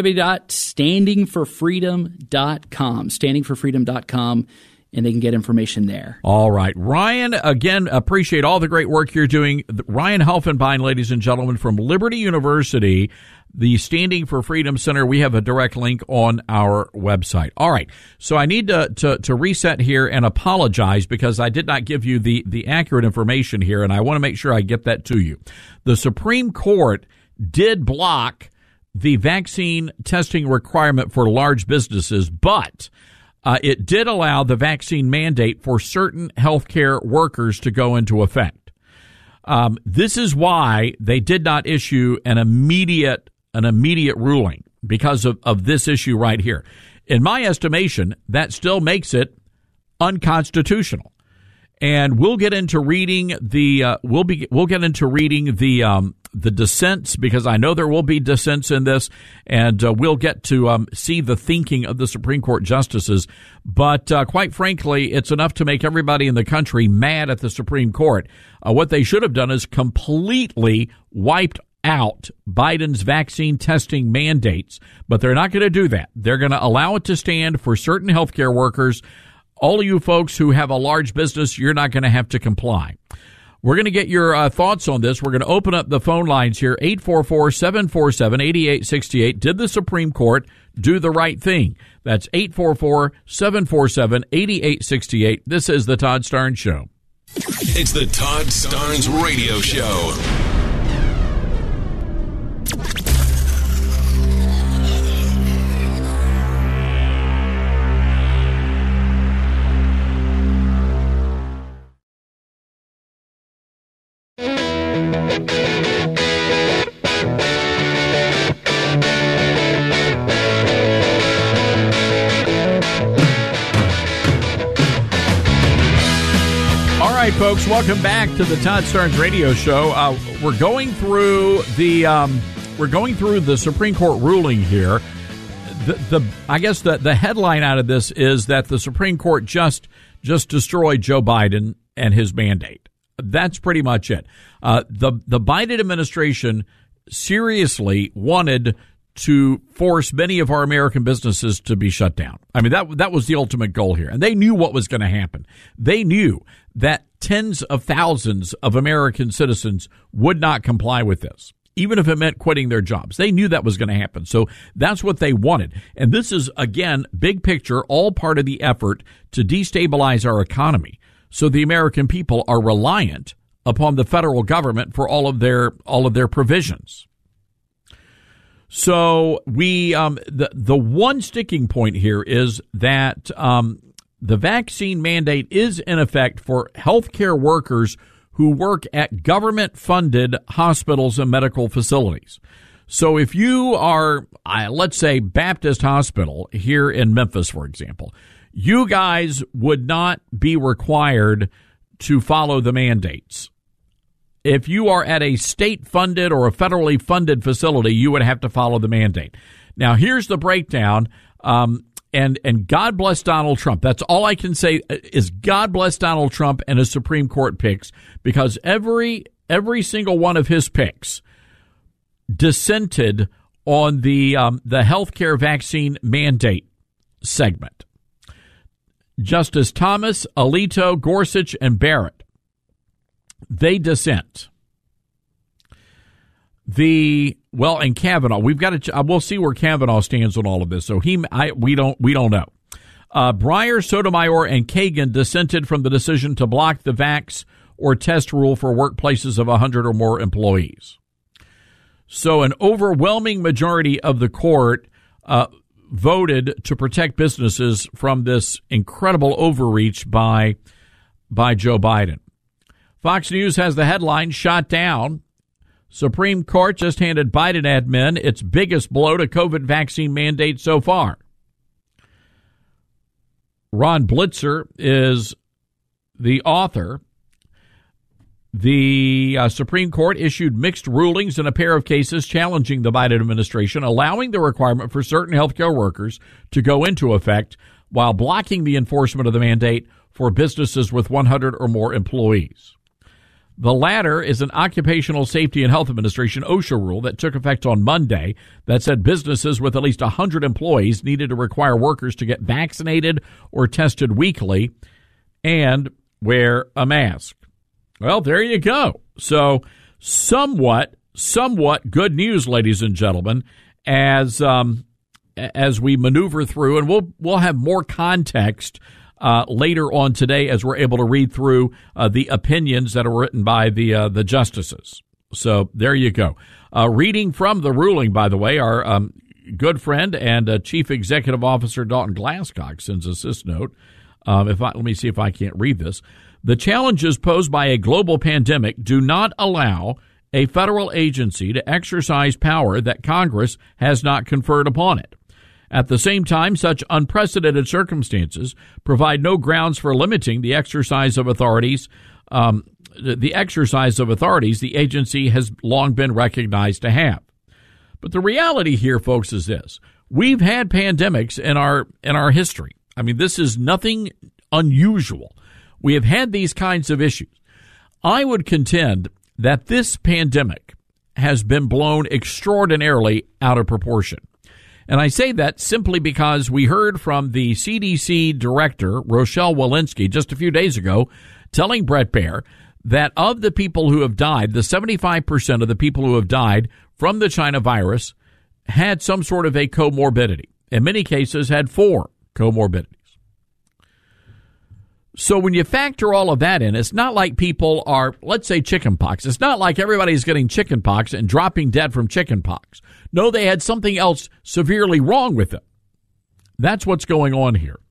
www.standingforfreedom.com, standingforfreedom.com, and they can get information there. All right. Ryan, again, appreciate all the great work you're doing. Ryan Helfenbein, ladies and gentlemen, from Liberty University, the Standing for Freedom Center. We have a direct link on our website. All right. So I need to reset here and apologize because I did not give you the accurate information here, and I want to make sure I get that to you. The Supreme Court did block the vaccine testing requirement for large businesses, but it did allow the vaccine mandate for certain healthcare workers to go into effect. This is why they did not issue an immediate ruling because of this issue right here. In my estimation, that still makes it unconstitutional. And we'll get into reading the dissents, because I know there will be dissents in this, and we'll get to see the thinking of the Supreme Court justices. But quite frankly, it's enough to make everybody in the country mad at the Supreme Court. What they should have done is completely wiped out Biden's vaccine testing mandates, but they're not going to do that. They're going to allow it to stand for certain healthcare workers. All of you folks who have a large business, you're not going to have to comply. We're going to get your thoughts on this. We're going to open up the phone lines here, 844-747-8868. Did the Supreme Court do the right thing? That's 844-747-8868. This is the Todd Starnes Show. It's the Todd Starnes Radio Show. All right, folks, welcome back to the Todd Starnes Radio Show. We're going through the Supreme Court ruling here. I guess the headline out of this is that the Supreme Court just destroyed Joe Biden and his mandate. That's pretty much it. The Biden administration seriously wanted to force many of our American businesses to be shut down. I mean, that was the ultimate goal here. And they knew what was going to happen. They knew that tens of thousands of American citizens would not comply with this, even if it meant quitting their jobs. They knew that was going to happen. So that's what they wanted. And this is, again, big picture, all part of the effort to destabilize our economy. So the American people are reliant upon the federal government for all of their provisions. So the one sticking point here is that the vaccine mandate is in effect for healthcare workers who work at government-funded hospitals and medical facilities. So if you are, let's say, Baptist Hospital here in Memphis, for example, you guys would not be required to follow the mandates. If you are at a state-funded or a federally funded facility, you would have to follow the mandate. Now, here's the breakdown, and God bless Donald Trump. That's all I can say is God bless Donald Trump and his Supreme Court picks, because every single one of his picks dissented on the healthcare vaccine mandate segment. Justice Thomas, Alito, Gorsuch, and Barrett, they dissent. And Kavanaugh, we'll see where Kavanaugh stands on all of this. So we don't know. Breyer, Sotomayor, and Kagan dissented from the decision to block the vax or test rule for workplaces of 100 or more employees. So an overwhelming majority of the court voted to protect businesses from this incredible overreach by Joe Biden. Fox News has the headline, "Shot Down. Supreme Court just handed Biden admin its biggest blow to COVID vaccine mandate so far. Ron Blitzer is the author. The Supreme Court issued mixed rulings in a pair of cases challenging the Biden administration, allowing the requirement for certain healthcare workers to go into effect while blocking the enforcement of the mandate for businesses with 100 or more employees. The latter is an Occupational Safety and Health Administration OSHA rule that took effect on Monday that said businesses with at least 100 employees needed to require workers to get vaccinated or tested weekly and wear a mask. Well, there you go. So somewhat good news, ladies and gentlemen, as we maneuver through, and we'll have more context later on today as we're able to read through the opinions that are written by the justices. So there you go. Reading from the ruling, by the way, our good friend and Chief Executive Officer Dalton Glasscock sends us this note. Let me see if I can't read this. The challenges posed by a global pandemic do not allow a federal agency to exercise power that Congress has not conferred upon it. At the same time, such unprecedented circumstances provide no grounds for limiting the exercise of authorities. The agency has long been recognized to have. But the reality here, folks, is this: we've had pandemics in our history. I mean, this is nothing unusual. We have had these kinds of issues. I would contend that this pandemic has been blown extraordinarily out of proportion. And I say that simply because we heard from the CDC director, Rochelle Walensky, just a few days ago, telling Bret Baier that of the people who have died, the 75% of the people who have died from the China virus had some sort of a comorbidity. In many cases, had 4 comorbidities. So when you factor all of that in, it's not like people are, let's say, chickenpox. It's not like everybody's getting chickenpox and dropping dead from chickenpox. No, they had something else severely wrong with them. That's what's going on here.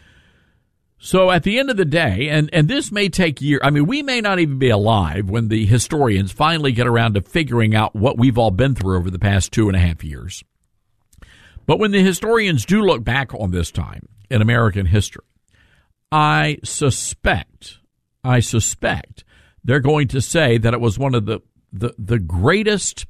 So at the end of the day, and this may take years, I mean, we may not even be alive when the historians finally get around to figuring out what we've all been through over the past 2.5 years. But when the historians do look back on this time in American history, I suspect they're going to say that it was one of the greatest,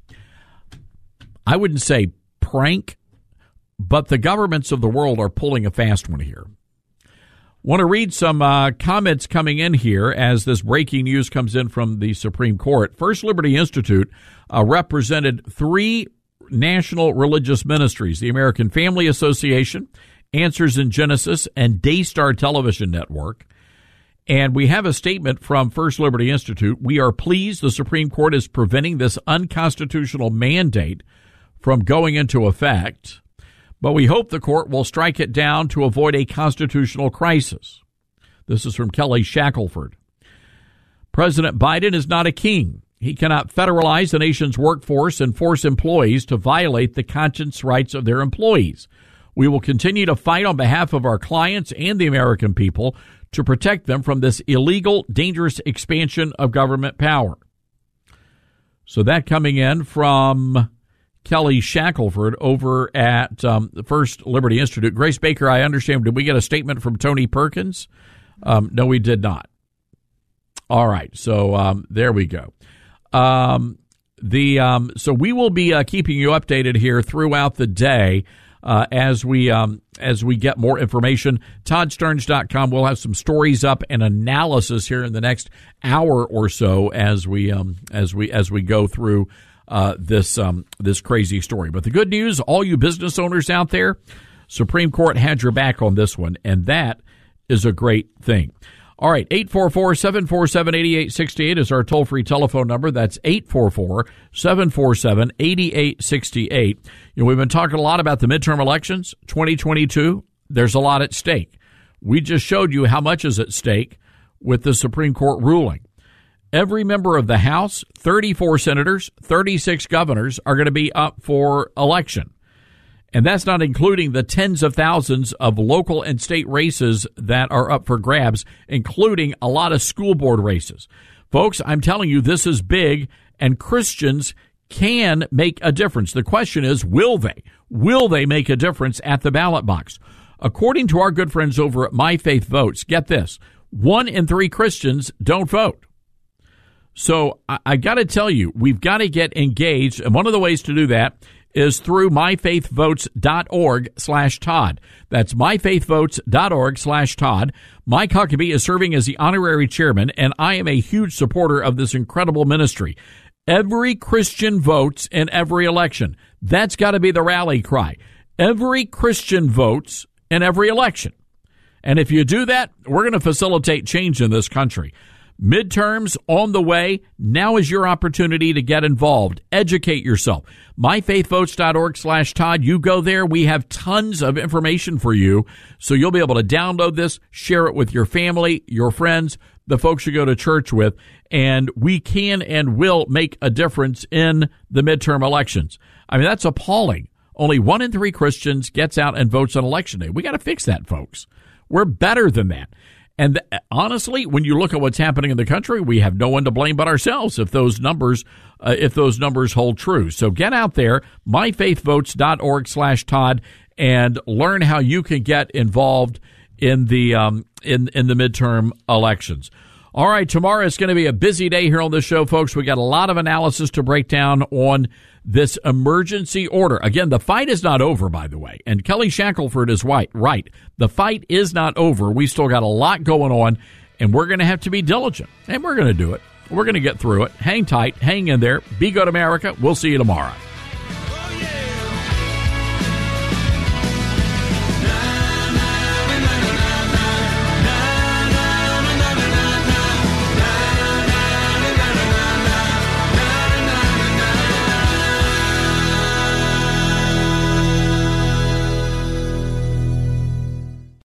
I wouldn't say prank, but the governments of the world are pulling a fast one here. Want to read some comments coming in here as this breaking news comes in from the Supreme Court. First Liberty Institute represented 3 national religious ministries: the American Family Association, Answers in Genesis, and Daystar Television Network. And we have a statement from First Liberty Institute. We are pleased the Supreme Court is preventing this unconstitutional mandate from going into effect, but we hope the court will strike it down to avoid a constitutional crisis. This is from Kelly Shackelford. President Biden is not a king. He cannot federalize the nation's workforce and force employees to violate the conscience rights of their employees. We will continue to fight on behalf of our clients and the American people to protect them from this illegal, dangerous expansion of government power. So that coming in from Kelly Shackelford over at the First Liberty Institute. Grace Baker, I understand, did we get a statement from Tony Perkins? No, we did not. All right, so there we go. So we will be keeping you updated here throughout the day. As we get more information. ToddStearns.com will have some stories up and analysis here in the next hour or so as we go through this crazy story. But the good news, all you business owners out there, Supreme Court had your back on this one, and that is a great thing. All right, 844-747-8868 is our toll-free telephone number. That's 844-747-8868. We've been talking a lot about the midterm elections, 2022. There's a lot at stake. We just showed you how much is at stake with the Supreme Court ruling. Every member of the House, 34 senators, 36 governors are going to be up for election. And that's not including the tens of thousands of local and state races that are up for grabs, including a lot of school board races. Folks, I'm telling you, this is big, and Christians can make a difference. The question is, will they? Will they make a difference at the ballot box? According to our good friends over at My Faith Votes, get this, 1 in 3 Christians don't vote. So I got to tell you, we've got to get engaged, and one of the ways to do that is through myfaithvotes.org/Todd. That's myfaithvotes.org/Todd. Mike Huckabee is serving as the honorary chairman, and I am a huge supporter of this incredible ministry. Every Christian votes in every election. That's got to be the rally cry. Every Christian votes in every election. And if you do that, we're going to facilitate change in this country. Midterms on the way. Now is your opportunity to get involved. Educate yourself. myfaithvotes.org/Todd. You go there. We have tons of information for you. So you'll be able to download this, share it with your family, your friends, the folks you go to church with, and we can and will make a difference in the midterm elections. I mean, that's appalling. Only 1 in 3 Christians gets out and votes on Election Day. We got to fix that, folks. We're better than that. And honestly, when you look at what's happening in the country, we have no one to blame but ourselves if those numbers hold true. So get out there, myfaithvotes.org/Todd, and learn how you can get involved in the midterm elections. All right, tomorrow is going to be a busy day here on the show, folks. We got a lot of analysis to break down on this emergency order. Again, the fight is not over, by the way, and Kelly Shackelford is right. The fight is not over. We still got a lot going on, and we're going to have to be diligent, and we're going to do it. We're going to get through it. Hang tight. Hang in there. Be good, America. We'll see you tomorrow.